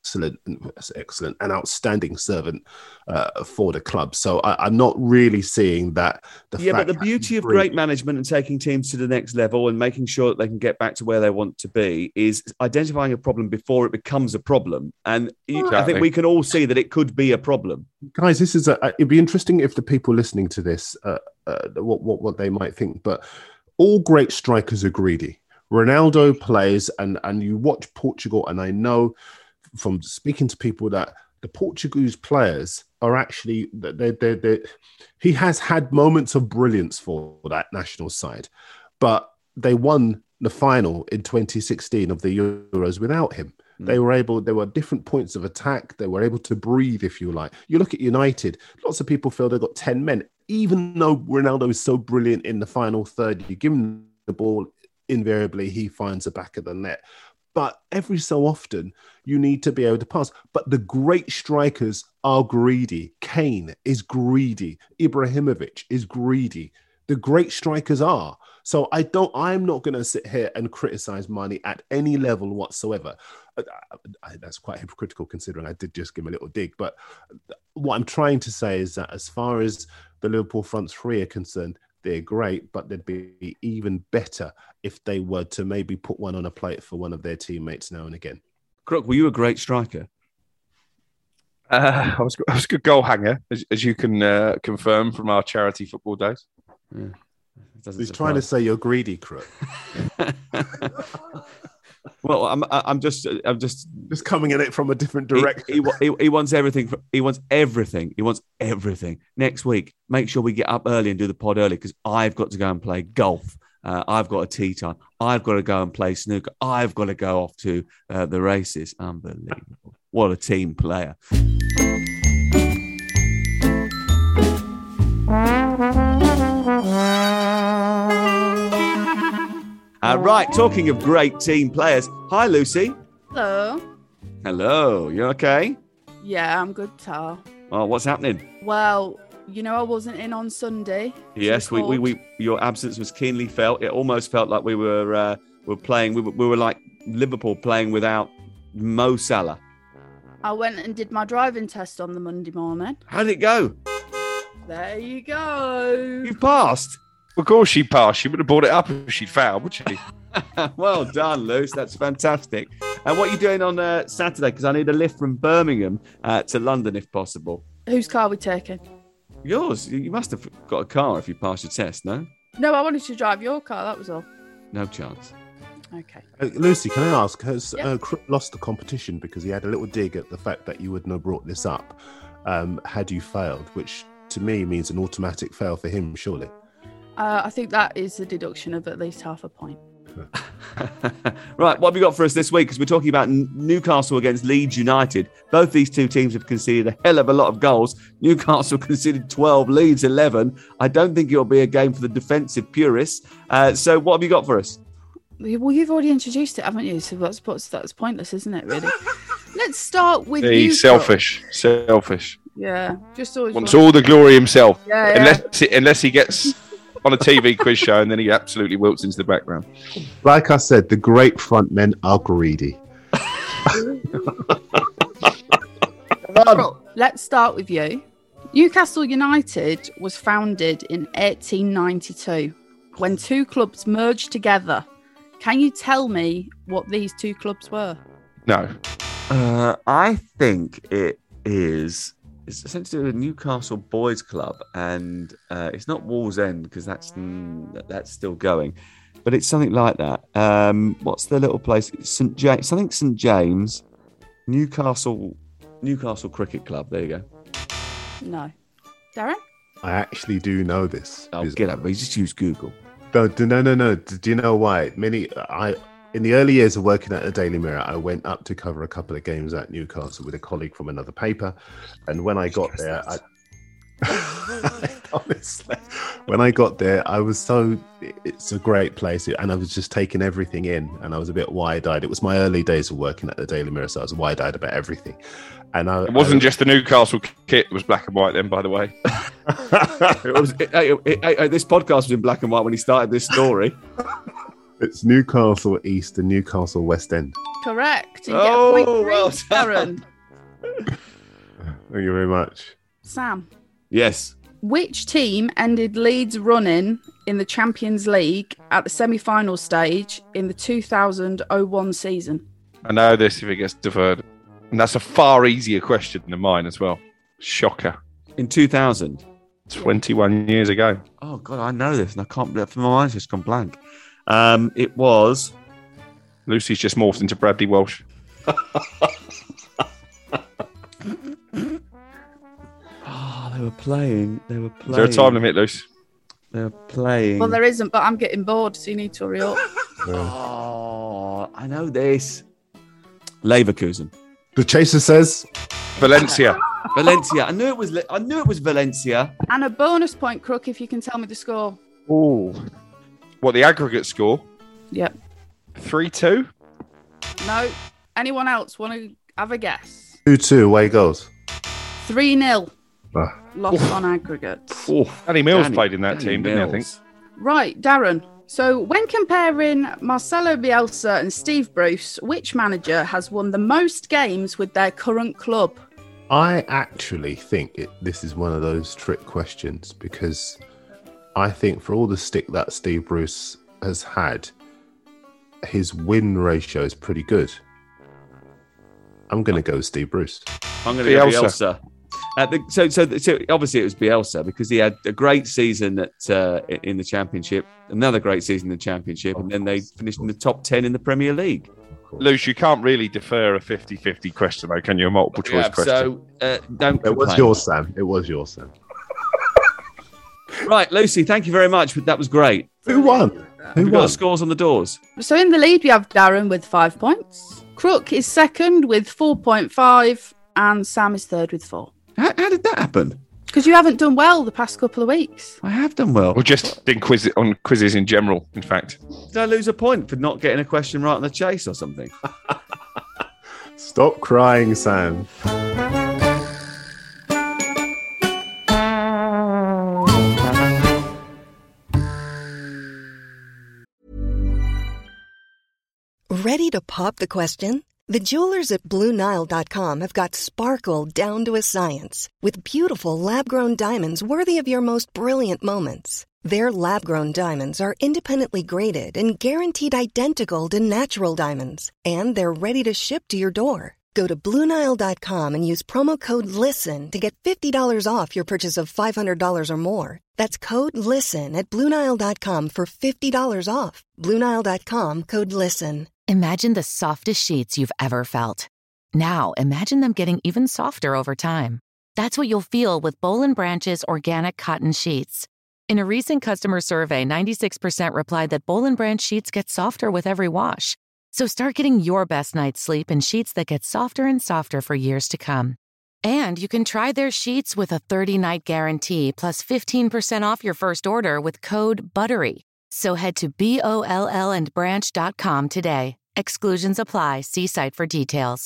excellent, excellent, and outstanding servant uh, for the club. So I, I'm not really seeing that. The yeah, fact but the beauty of bring... great management and taking teams to the next level and making sure that they can get back to where they want to be is identifying a problem before it becomes a problem. And exactly. I think we can all see that it could be a problem. Guys, this is a, it'd be interesting if the people listening to this, uh, uh, what, what what they might think. But all great strikers are greedy. Ronaldo plays, and and you watch Portugal, and I know from speaking to people that the Portuguese players are actually they they they he has had moments of brilliance for that national side, but they won the final in twenty sixteen of the Euros without him. Mm. They were able, there were different points of attack. They were able to breathe, if you like. You look at United, lots of people feel they've got ten men, even though Ronaldo is so brilliant in the final third. You give him the ball, invariably he finds the back of the net. But every so often, you need to be able to pass. But the great strikers are greedy. Kane is greedy. Ibrahimovic is greedy. The great strikers are. So I don't. I'm not going to sit here and criticize Mane at any level whatsoever. I, I, that's quite hypocritical considering I did just give him a little dig. But what I'm trying to say is that as far as the Liverpool front three are concerned, they're great, but they'd be even better if they were to maybe put one on a plate for one of their teammates now and again. Crook, were you a great striker? Uh, I was I was a good goal hanger, as, as you can uh, confirm from our charity football days. Yeah. He's trying to say you're greedy, Crook. Well, I'm I'm just I'm just just coming at it from a different direction. He, he, he, he wants everything. He wants everything. He wants everything. Next week, make sure we get up early and do the pod early because I've got to go and play golf. Uh, I've got a tea time. I've got to go and play snooker. I've got to go off to uh, the races. Unbelievable! What a team player. Uh, right, talking of great team players. Hi, Lucy. Hello. Hello. You okay? Yeah, I'm good, Tar. Oh, what's happening? Well, you know I wasn't in on Sunday. Yes, we, we, we, your absence was keenly felt. It almost felt like we were uh, were playing. We were, we were like Liverpool playing without Mo Salah. I went and did my driving test on the Monday morning. How did it go? There you go. You passed. Of course she passed. She would have brought it up if she'd failed, would she? Well done, Luce. That's fantastic. And what are you doing on uh, Saturday? Because I need a lift from Birmingham uh, to London, if possible. Whose car are we taking? Yours. You must have got a car if you passed your test, no? No, I wanted to drive your car. That was all. No chance. Okay. Uh, Lucy, can I ask, has yep. uh, Crook lost the competition because he had a little dig at the fact that you wouldn't have brought this up um, had you failed, which to me means an automatic fail for him, surely? Uh, I think that is a deduction of at least half a point. Right, what have you got for us this week? Because we're talking about Newcastle against Leeds United. Both these two teams have conceded a hell of a lot of goals. Newcastle conceded twelve, Leeds eleven. I don't think it'll be a game for the defensive purists. Uh, so what have you got for us? Well, you've already introduced it, haven't you? So that's, that's pointless, isn't it, really? Let's start with He's you. selfish. Selfish. Yeah, just always wants all the glory himself. Yeah, yeah. Unless, unless he gets on a T V quiz show and then he absolutely wilts into the background. Like I said, the great front men are greedy. Let's start with you. Newcastle United was founded in eighteen ninety-two when two clubs merged together. Can you tell me what these two clubs were? No. Uh, I think it is... It's essentially a Newcastle boys club, and uh, it's not Wallsend because that's mm, that's still going, but it's something like that. Um, what's the little place? Saint James, something Saint James, Newcastle, Newcastle Cricket Club. There you go. No, Darren. I actually do know this. Oh, get up! You just use Google. No, no, no, no. Do you know why? Many I. In the early years of working at the Daily Mirror, I went up to cover a couple of games at Newcastle with a colleague from another paper. And when I got there, I... honestly, when I got there, I was so... It's a great place. And I was just taking everything in. And I was a bit wide-eyed. It was my early days of working at the Daily Mirror, so I was wide-eyed about everything. And I, it wasn't I, just the Newcastle kit. It was black and white then, by the way. it was. It, it, it, it, this podcast was in black and white when he started this story. It's Newcastle East and Newcastle West End. Correct. You Oh, get a point well for Darren. Thank you very much. Sam. Yes. Which team ended Leeds' run-in in the Champions League at the semi-final stage in the two thousand one season? I know this if it gets deferred. And that's a far easier question than mine as well. Shocker. In two thousand? twenty-one years ago. Oh, God, I know this, and I can't believe my mind's just gone blank. Um, it was... Lucy's just morphed into Bradley Walsh. Oh, they were playing. They were playing. Is there a time limit, Luce? They were playing. Well, there isn't, but I'm getting bored, so you need to hurry up. Oh, I know this. Leverkusen. The chaser says Valencia. Valencia. I knew it was. I knew it was Valencia. And a bonus point, Crook, if you can tell me the score. Ooh. What, the aggregate score? Yep. three two? No. Anyone else want to have a guess? two two, away goes. three nil. Ah. Lost on aggregate. Oh, Danny Mills Danny- played in that Danny team, didn't he, I think? Mills. Right, Darren. So when comparing Marcelo Bielsa and Steve Bruce, which manager has won the most games with their current club? I actually think it, this is one of those trick questions because I think for all the stick that Steve Bruce has had, his win ratio is pretty good. I'm going to go with Steve Bruce. I'm going to go Bielsa. Bielsa. Uh, the, so, so, so obviously it was Bielsa because he had a great season at uh, in the Championship, another great season in the Championship, and then they finished in the top ten in the Premier League. Luce, you can't really defer a fifty-fifty question, though, can you? A multiple choice Yeah, question. so uh, don't. It was complain. yours, Sam. It was yours, Sam. Right, Lucy. Thank you very much. That was great. Who won? Who We've got won? the scores on the doors. So in the lead, we have Darren with five points. Crook is second with four point five, and Sam is third with four. How, how did that happen? Because you haven't done well the past couple of weeks. I have done well. Or just in quiz on quizzes in general, in fact. Did I lose a point for not getting a question right on the chase or something? Stop crying, Sam. Ready to pop the question? The jewelers at Blue Nile dot com have got sparkle down to a science with beautiful lab-grown diamonds worthy of your most brilliant moments. Their lab-grown diamonds are independently graded and guaranteed identical to natural diamonds, and they're ready to ship to your door. Go to Blue Nile dot com and use promo code LISTEN to get fifty dollars off your purchase of five hundred dollars or more. That's code LISTEN at Blue Nile dot com for fifty dollars off. Blue Nile dot com, code LISTEN. Imagine the softest sheets you've ever felt. Now, imagine them getting even softer over time. That's what you'll feel with Boll and Branch's organic cotton sheets. In a recent customer survey, ninety-six percent replied that Boll and Branch sheets get softer with every wash. So start getting your best night's sleep in sheets that get softer and softer for years to come. And you can try their sheets with a thirty-night guarantee plus fifteen percent off your first order with code BUTTERY. So head to B O L L and branch dot com today. Exclusions apply. See site for details.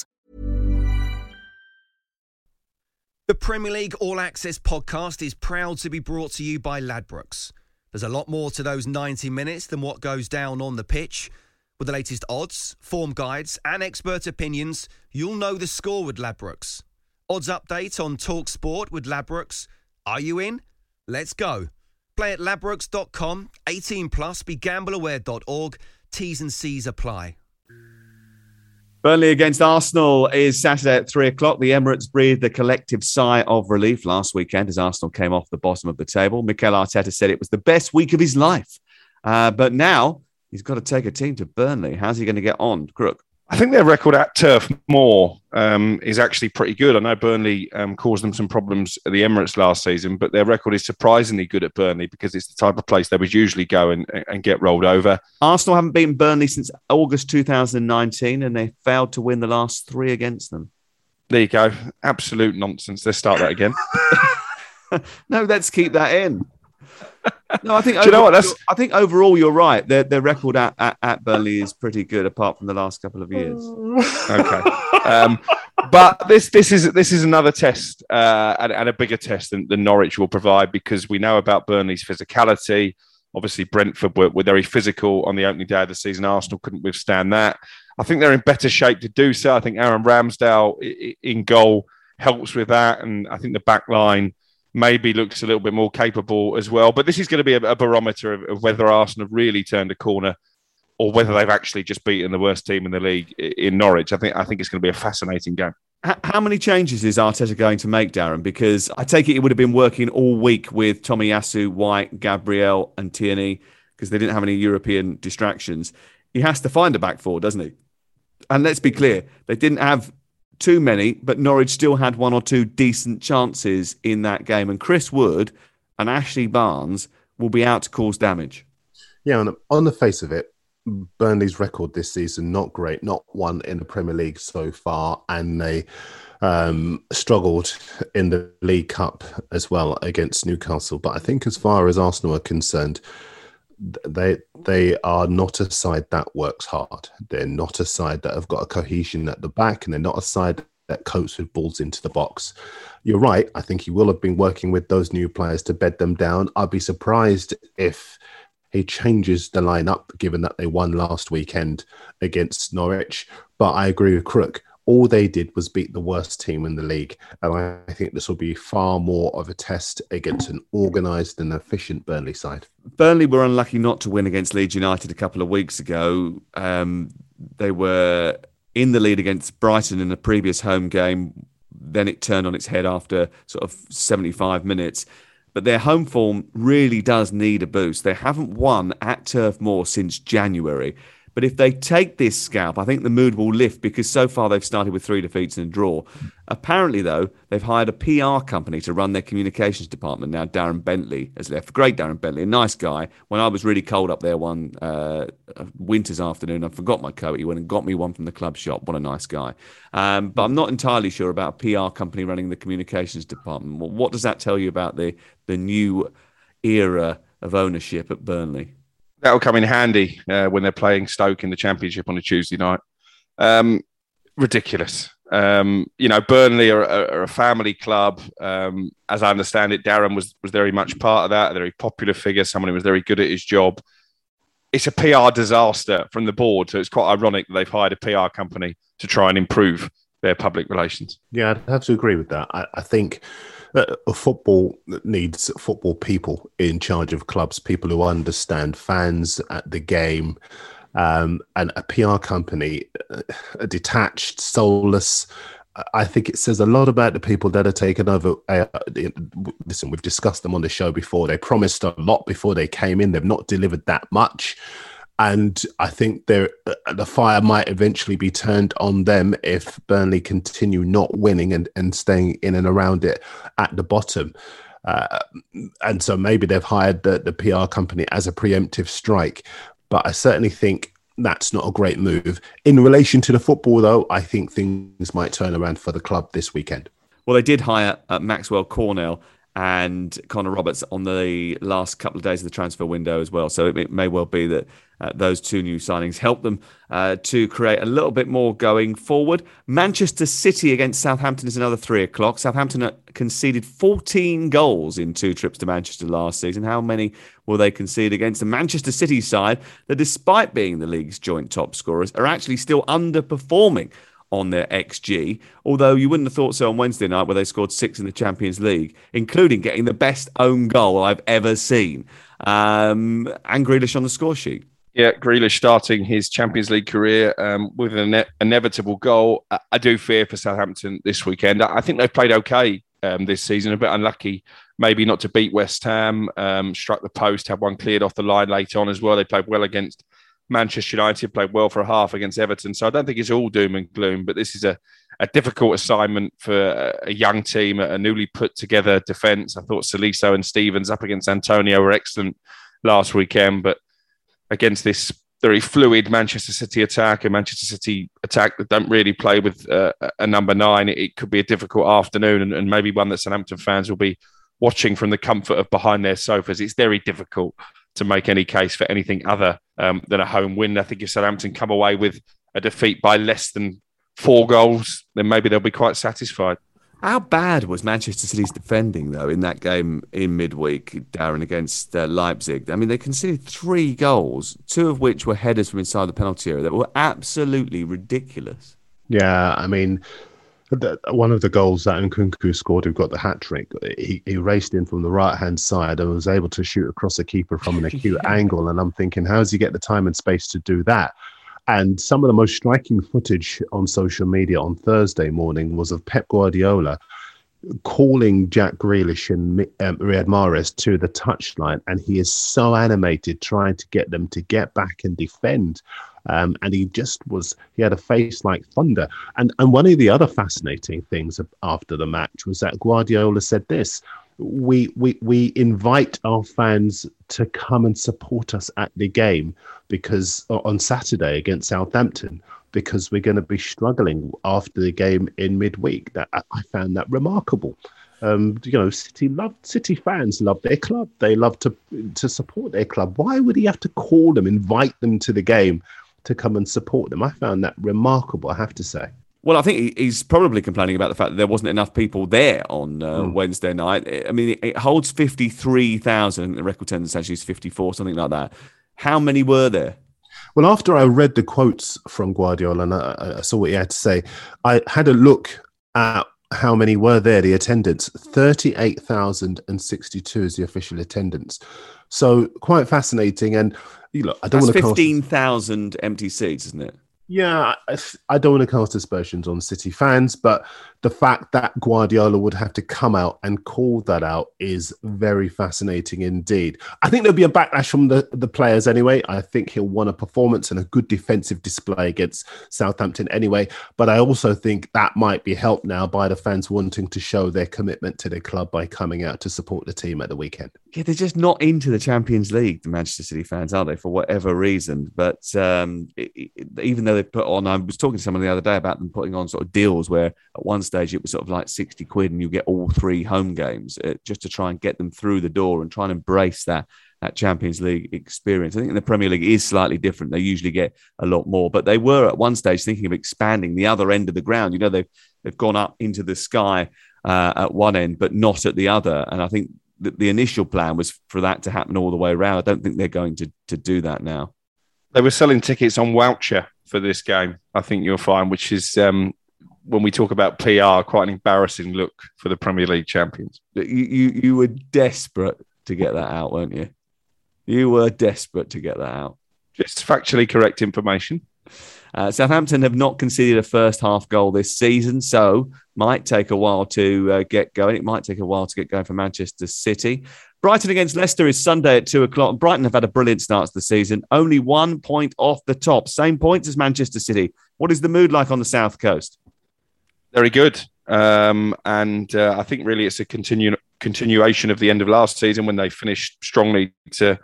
The Premier League All Access podcast is proud to be brought to you by Ladbrokes. There's a lot more to those ninety minutes than what goes down on the pitch. With the latest odds, form guides and expert opinions, you'll know the score with Ladbrokes. Odds update on Talk Sport with Ladbrokes. Are you in? Let's go. Play at ladbrokes dot com, eighteen plus, be gamble aware dot org. T's and C's apply. Burnley against Arsenal is Saturday at three o'clock. The Emirates breathed a collective sigh of relief last weekend as Arsenal came off the bottom of the table. Mikel Arteta said it was the best week of his life. Uh, but now he's got to take a team to Burnley. How's he going to get on, Crook? I think their record at Turf Moor um, is actually pretty good. I know Burnley um, caused them some problems at the Emirates last season, but their record is surprisingly good at Burnley because it's the type of place they would usually go and, and get rolled over. Arsenal haven't beaten Burnley since August two thousand nineteen, and they failed to win the last three against them. There you go. Absolute nonsense. Let's start that again. No, let's keep that in. No, I think. Do you know what? That's... I think overall, you're right. Their their record at, at, at Burnley is pretty good, apart from the last couple of years. Okay, um, but this this is this is another test uh, and, and a bigger test than, than Norwich will provide because we know about Burnley's physicality. Obviously, Brentford were, were very physical on the opening day of the season. Arsenal couldn't withstand that. I think they're in better shape to do so. I think Aaron Ramsdale in goal helps with that. And I think the back line maybe looks a little bit more capable as well. But this is going to be a, a barometer of, of whether Arsenal have really turned a corner or whether they've actually just beaten the worst team in the league in Norwich. I think I think it's going to be a fascinating game. How many changes is Arteta going to make, Darren? Because I take it he would have been working all week with Tomiyasu, White, Gabriel and Tierney because they didn't have any European distractions. He has to find a back four, doesn't he? And let's be clear, they didn't have too many, but Norwich still had one or two decent chances in that game. And Chris Wood and Ashley Barnes will be out to cause damage. Yeah, on, on the face of it, Burnley's record this season, not great, not one in the Premier League so far, and they um, struggled in the League Cup as well against Newcastle. But I think as far as Arsenal are concerned, they they are not a side that works hard. They're not a side that have got a cohesion at the back, and they're not a side that copes with balls into the box. You're right. I think he will have been working with those new players to bed them down. I'd be surprised if he changes the lineup, given that they won last weekend against Norwich. But I agree with Crook. All they did was beat the worst team in the league. And I think this will be far more of a test against an organised and efficient Burnley side. Burnley were unlucky not to win against Leeds United a couple of weeks ago. Um, they were in the lead against Brighton in the previous home game. Then it turned on its head after sort of seventy-five minutes. But their home form really does need a boost. They haven't won at Turf Moor since January. But if they take this scalp, I think the mood will lift because so far they've started with three defeats and a draw. Apparently, though, they've hired a P R company to run their communications department. Now, Darren Bentley has left. Great Darren Bentley, a nice guy. When I was really cold up there one uh, winter's afternoon, I forgot my coat. He went and got me one from the club shop. What a nice guy. Um, but I'm not entirely sure about a P R company running the communications department. What does that tell you about the, the new era of ownership at Burnley? That'll come in handy uh, when they're playing Stoke in the Championship on a Tuesday night. Um, ridiculous. Um, you know, Burnley are, are a family club. Um, as I understand it, Darren was was very much part of that, a very popular figure, someone who was very good at his job. It's a P R disaster from the board, so it's quite ironic that they've hired a P R company to try and improve their public relations. Yeah, I'd have to agree with that. I, I think that football needs football people in charge of clubs, people who understand fans at the game, um, and a P R company, a detached, soulless. I think it says a lot about the people that are taken over. Uh, listen, we've discussed them on the show before. They promised a lot before they came in. They've not delivered that much. And I think the fire might eventually be turned on them if Burnley continue not winning and, and staying in and around it at the bottom. Uh, and so maybe they've hired the, the P R company as a preemptive strike. But I certainly think that's not a great move. In relation to the football, though, I think things might turn around for the club this weekend. Well, they did hire uh, Maxwell Cornell and Connor Roberts on the last couple of days of the transfer window as well. So it, it may well be that uh, those two new signings help them uh, to create a little bit more going forward. Manchester City against Southampton is another three o'clock. Southampton conceded fourteen goals in two trips to Manchester last season. How many will they concede against the Manchester City side that, despite being the league's joint top scorers, are actually still underperforming on their X G, although you wouldn't have thought so on Wednesday night where they scored six in the Champions League, including getting the best own goal I've ever seen. Um, and Grealish on the score sheet. Yeah, Grealish starting his Champions League career um, with an ine- inevitable goal. I, I do fear for Southampton this weekend. I, I think they've played okay um, this season, a bit unlucky maybe not to beat West Ham, um, struck the post, had one cleared off the line late on as well. They played well against Manchester United, played well for a half against Everton. So I don't think it's all doom and gloom, but this is a, a difficult assignment for a, a young team, a newly put together defence. I thought Saliso and Stevens up against Antonio were excellent last weekend, but against this very fluid Manchester City attack, a Manchester City attack that don't really play with uh, a number nine, it, it could be a difficult afternoon and, and maybe one that Southampton fans will be watching from the comfort of behind their sofas. It's very difficult to make any case for anything other um, than a home win. I think if Southampton come away with a defeat by less than four goals, then maybe they'll be quite satisfied. How bad was Manchester City's defending, though, in that game in midweek, Darren, against uh, Leipzig? I mean, they conceded three goals, two of which were headers from inside the penalty area that were absolutely ridiculous. Yeah, I mean, the, one of the goals that Nkunku scored, who got the hat-trick, he, he raced in from the right-hand side and was able to shoot across the keeper from an acute yeah. angle. And I'm thinking, how does he get the time and space to do that? And some of the most striking footage on social media on Thursday morning was of Pep Guardiola calling Jack Grealish and um, Riyad Mahrez to the touchline. And he is so animated trying to get them to get back and defend. Um, and he just was, he had a face like thunder. And, and one of the other fascinating things after the match was that Guardiola said this: We, we we invite our fans to come and support us at the game because on Saturday against Southampton, because we're going to be struggling after the game in midweek. That I found that remarkable. Um, you know, City love City fans love their club. They love to to support their club. Why would he have to call them, invite them to the game to come and support them? I found that remarkable, I have to say. Well, I think he's probably complaining about the fact that there wasn't enough people there on uh, mm. Wednesday night. I mean, it holds fifty-three thousand. The record attendance actually is fifty-four, something like that. How many were there? Well, after I read the quotes from Guardiola and I, I saw what he had to say, I had a look at how many were there, the attendance. thirty-eight thousand sixty-two is the official attendance. So quite fascinating. And you know, I don't That's want to fifteen thousand empty seats, isn't it? Yeah, I, I don't want to cast aspersions on City fans, but the fact that Guardiola would have to come out and call that out is very fascinating indeed. I think there'll be a backlash from the, the players anyway. I think he'll want a performance and a good defensive display against Southampton anyway. But I also think that might be helped now by the fans wanting to show their commitment to their club by coming out to support the team at the weekend. Yeah, they're just not into the Champions League, the Manchester City fans, are they, for whatever reason? But um, it, it, even though they put on, I was talking to someone the other day about them putting on sort of deals where at one stage it was sort of like sixty quid and you get all three home games uh, just to try and get them through the door and try and embrace that that Champions League experience. I think in the Premier League is slightly different. They usually get a lot more, but they were at one stage thinking of expanding the other end of the ground. You know, they've, they've gone up into the sky uh, at one end, but not at the other. And I think the, the initial plan was for that to happen all the way around. I don't think they're going to, to do that now. They were selling tickets on Voucher for this game, I think you'll find, which is, um, when we talk about P R, quite an embarrassing look for the Premier League champions. You, you, you were desperate to get that out, weren't you? You were desperate to get that out. Just factually correct information. Uh, Southampton have not conceded a first half goal this season, so might take a while to uh, get going. It might take a while to get going for Manchester City. Brighton against Leicester is Sunday at two o'clock. Brighton have had a brilliant start to the season, only one point off the top. Same points as Manchester City. What is the mood like on the South Coast? Very good. Um, and uh, I think really it's a continu- continuation of the end of last season when they finished strongly to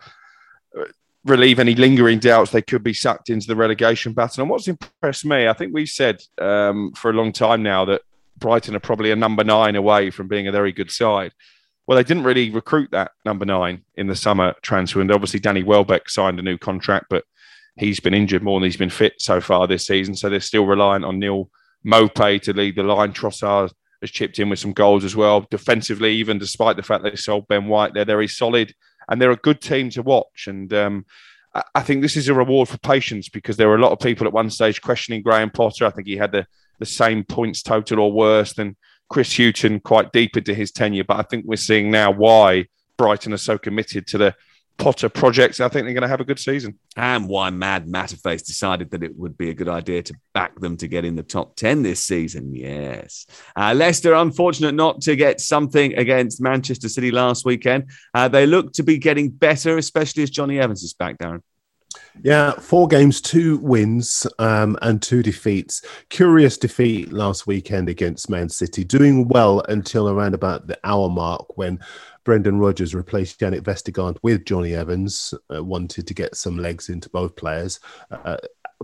relieve any lingering doubts they could be sucked into the relegation battle. And what's impressed me, I think we've said um, for a long time now that Brighton are probably a number nine away from being a very good side. Well, they didn't really recruit that number nine in the summer transfer. And obviously Danny Welbeck signed a new contract, but he's been injured more than he's been fit so far this season. So they're still reliant on Neil Maupay to lead the line. Trossard has chipped in with some goals as well. Defensively, even despite the fact they sold Ben White, they're very solid and they're a good team to watch. And um, I think this is a reward for patience because there were a lot of people at one stage questioning Graham Potter. I think he had the, the same points total or worse than Chris Hughton quite deep into his tenure. But I think we're seeing now why Brighton are so committed to the Potter projects. I think they're going to have a good season. And why Mad Matterface decided that it would be a good idea to back them to get in the top ten this season. Yes. Uh, Leicester, unfortunate not to get something against Manchester City last weekend. Uh, they look to be getting better, especially as Johnny Evans is back, Darren. Yeah, four games, two wins um, and two defeats. Curious defeat last weekend against Man City. Doing well until around about the hour mark when Brendan Rodgers replaced Yannick Vestergaard with Johnny Evans, uh, wanted to get some legs into both players. Uh,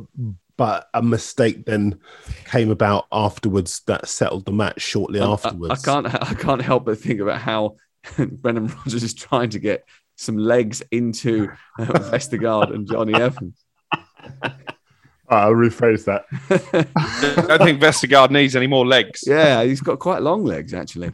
but a mistake then came about afterwards that settled the match shortly I, afterwards. I, I can't I can't help but think about how Brendan Rodgers is trying to get some legs into uh, Vestergaard and Johnny Evans. I'll rephrase that. I don't think Vestergaard needs any more legs. Yeah, he's got quite long legs, actually.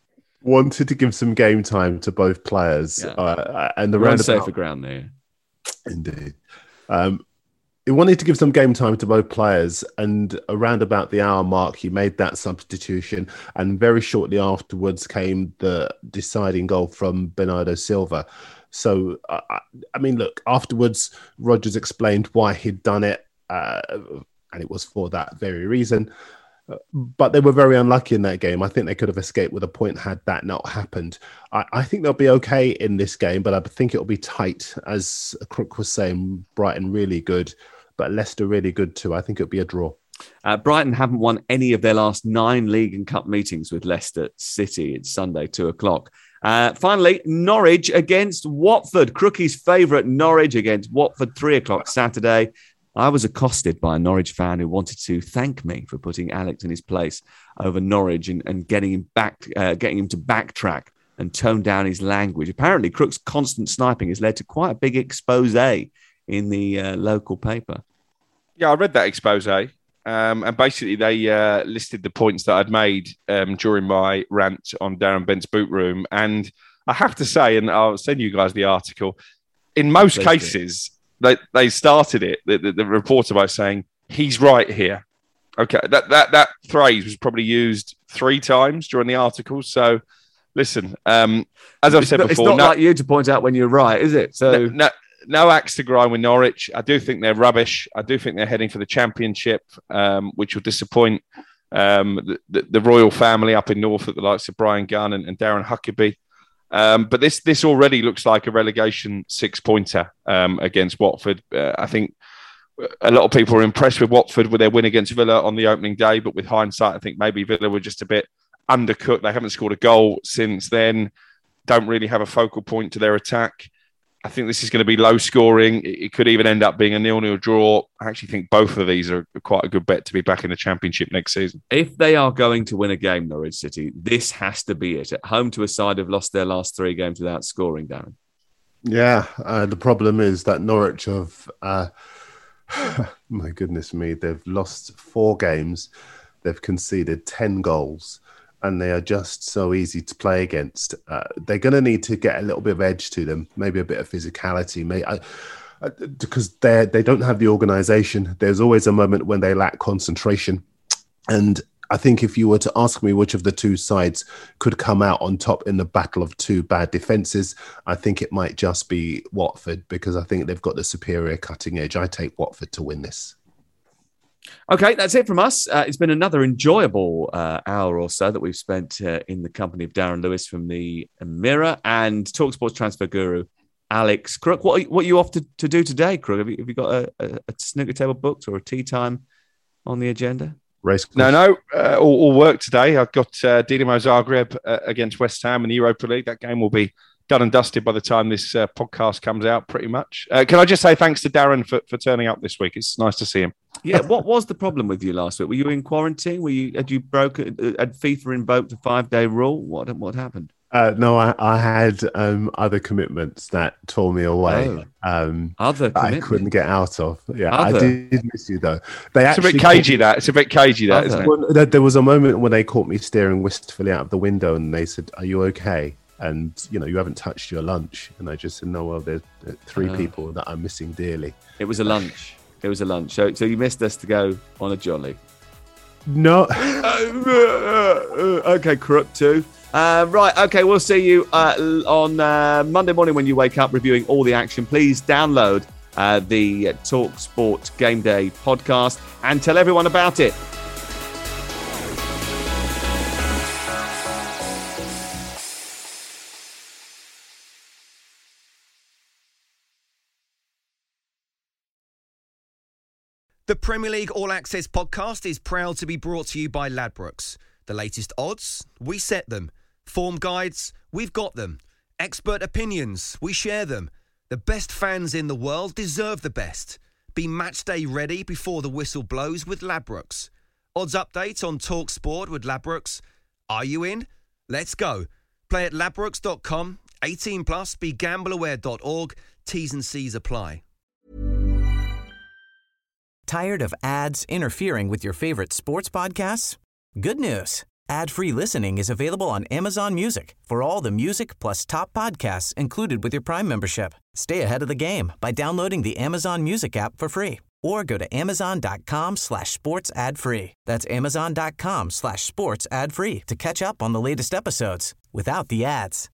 Wanted to give some game time to both players. Yeah. Uh, and the We're on roundabout... safer ground there. Indeed. Um, he wanted to give some game time to both players, and around about the hour mark, he made that substitution. And very shortly afterwards came the deciding goal from Bernardo Silva. So, uh, I mean, look, afterwards, Rodgers explained why he'd done it, uh, and it was for that very reason. But they were very unlucky in that game. I think they could have escaped with a point had that not happened. I, I think they'll be okay in this game, but I think it'll be tight. As Crook was saying, Brighton really good, but Leicester really good too. I think it'll be a draw. Uh, Brighton haven't won any of their last nine league and cup meetings with Leicester City. It's Sunday, two o'clock. Uh, finally, Norwich against Watford. Crookie's favourite Norwich against Watford, three o'clock Saturday. I was accosted by a Norwich fan who wanted to thank me for putting Alex in his place over Norwich and, and getting him back, uh, getting him to backtrack and tone down his language. Apparently, Crook's constant sniping has led to quite a big expose in the uh, local paper. Yeah, I read that expose. Um, and basically, they uh, listed the points that I'd made um, during my rant on Darren Bent's boot room. And I have to say, and I'll send you guys the article, in most Please cases, They they started it, the, the, the reporter, by saying, he's right here. Okay, that, that that phrase was probably used three times during the article. So, listen, um, as I've it's said not, before... It's not no, like you to point out when you're right, is it? So no, no, no axe to grind with Norwich. I do think they're rubbish. I do think they're heading for the Championship, um, which will disappoint um, the, the, the royal family up in Norfolk, the likes of Brian Gunn and, and Darren Huckabee. Um, but this this already looks like a relegation six-pointer um, against Watford. Uh, I think a lot of people are impressed with Watford with their win against Villa on the opening day, but with hindsight, I think maybe Villa were just a bit undercooked. They haven't scored a goal since then, don't really have a focal point to their attack. I think this is going to be low scoring. It could even end up being a nil-nil draw. I actually think both of these are quite a good bet to be back in the Championship next season. If they are going to win a game, Norwich City, this has to be it. At home to a side who've lost their last three games without scoring, Darren. Yeah, uh, the problem is that Norwich have, uh, my goodness me, they've lost four games. They've conceded ten goals. And they are just so easy to play against. Uh, they're going to need to get a little bit of edge to them, maybe a bit of physicality, maybe, I, I, because they they don't have the organisation. There's always a moment when they lack concentration. And I think if you were to ask me which of the two sides could come out on top in the battle of two bad defences, I think it might just be Watford, because I think they've got the superior cutting edge. I take Watford to win this. Okay, that's it from us. Uh, it's been another enjoyable uh, hour or so that we've spent uh, in the company of Darren Lewis from the Mirror and TalkSport's transfer guru, Alex Crook. What are you, what are you off to, to do today, Crook? Have you, have you got a, a, a snooker table booked or a tea time on the agenda? Race no, no, uh, all, all work today. I've got uh, Dinamo Zagreb uh, against West Ham in the Europa League. That game will be done and dusted by the time this uh, podcast comes out, pretty much. Uh, can I just say thanks to Darren for, for turning up this week? It's nice to see him. Yeah, what was the problem with you last week? Were you in quarantine? Were you had you broken? Had FIFA invoked a five day rule? What what happened? Uh, no, I, I had um, other commitments that tore me away. Oh. Um, other commitments? I couldn't get out of. Yeah, other. I did miss you though. They it's a bit cagey. That it's a bit cagey. That isn't it? Well, there, there was a moment when they caught me staring wistfully out of the window, and they said, "Are you okay?" And, you know, you haven't touched your lunch. And I just said, no, well, there's three Oh. people that I'm missing dearly. It was a lunch. It was a lunch. So, so you missed us to go on a jolly. No. Okay, Crook too. Uh, right, okay, we'll see you uh, on uh, Monday morning when you wake up reviewing all the action. Please download uh, the TalkSport Game Day podcast and tell everyone about it. The Premier League All Access podcast is proud to be brought to you by Ladbrokes. The latest odds, we set them. Form guides, we've got them. Expert opinions, we share them. The best fans in the world deserve the best. Be match day ready before the whistle blows with Ladbrokes. Odds update on TalkSport with Ladbrokes. Are you in? Let's go. Play at ladbrokes dot com. eighteen plus, be gamble aware dot org. T's and C's apply. Tired of ads interfering with your favorite sports podcasts? Good news. Ad-free listening is available on Amazon Music for all the music plus top podcasts included with your Prime membership. Stay ahead of the game by downloading the Amazon Music app for free or go to amazon.com slash sports ad free. That's amazon.com slash sports ad free to catch up on the latest episodes without the ads.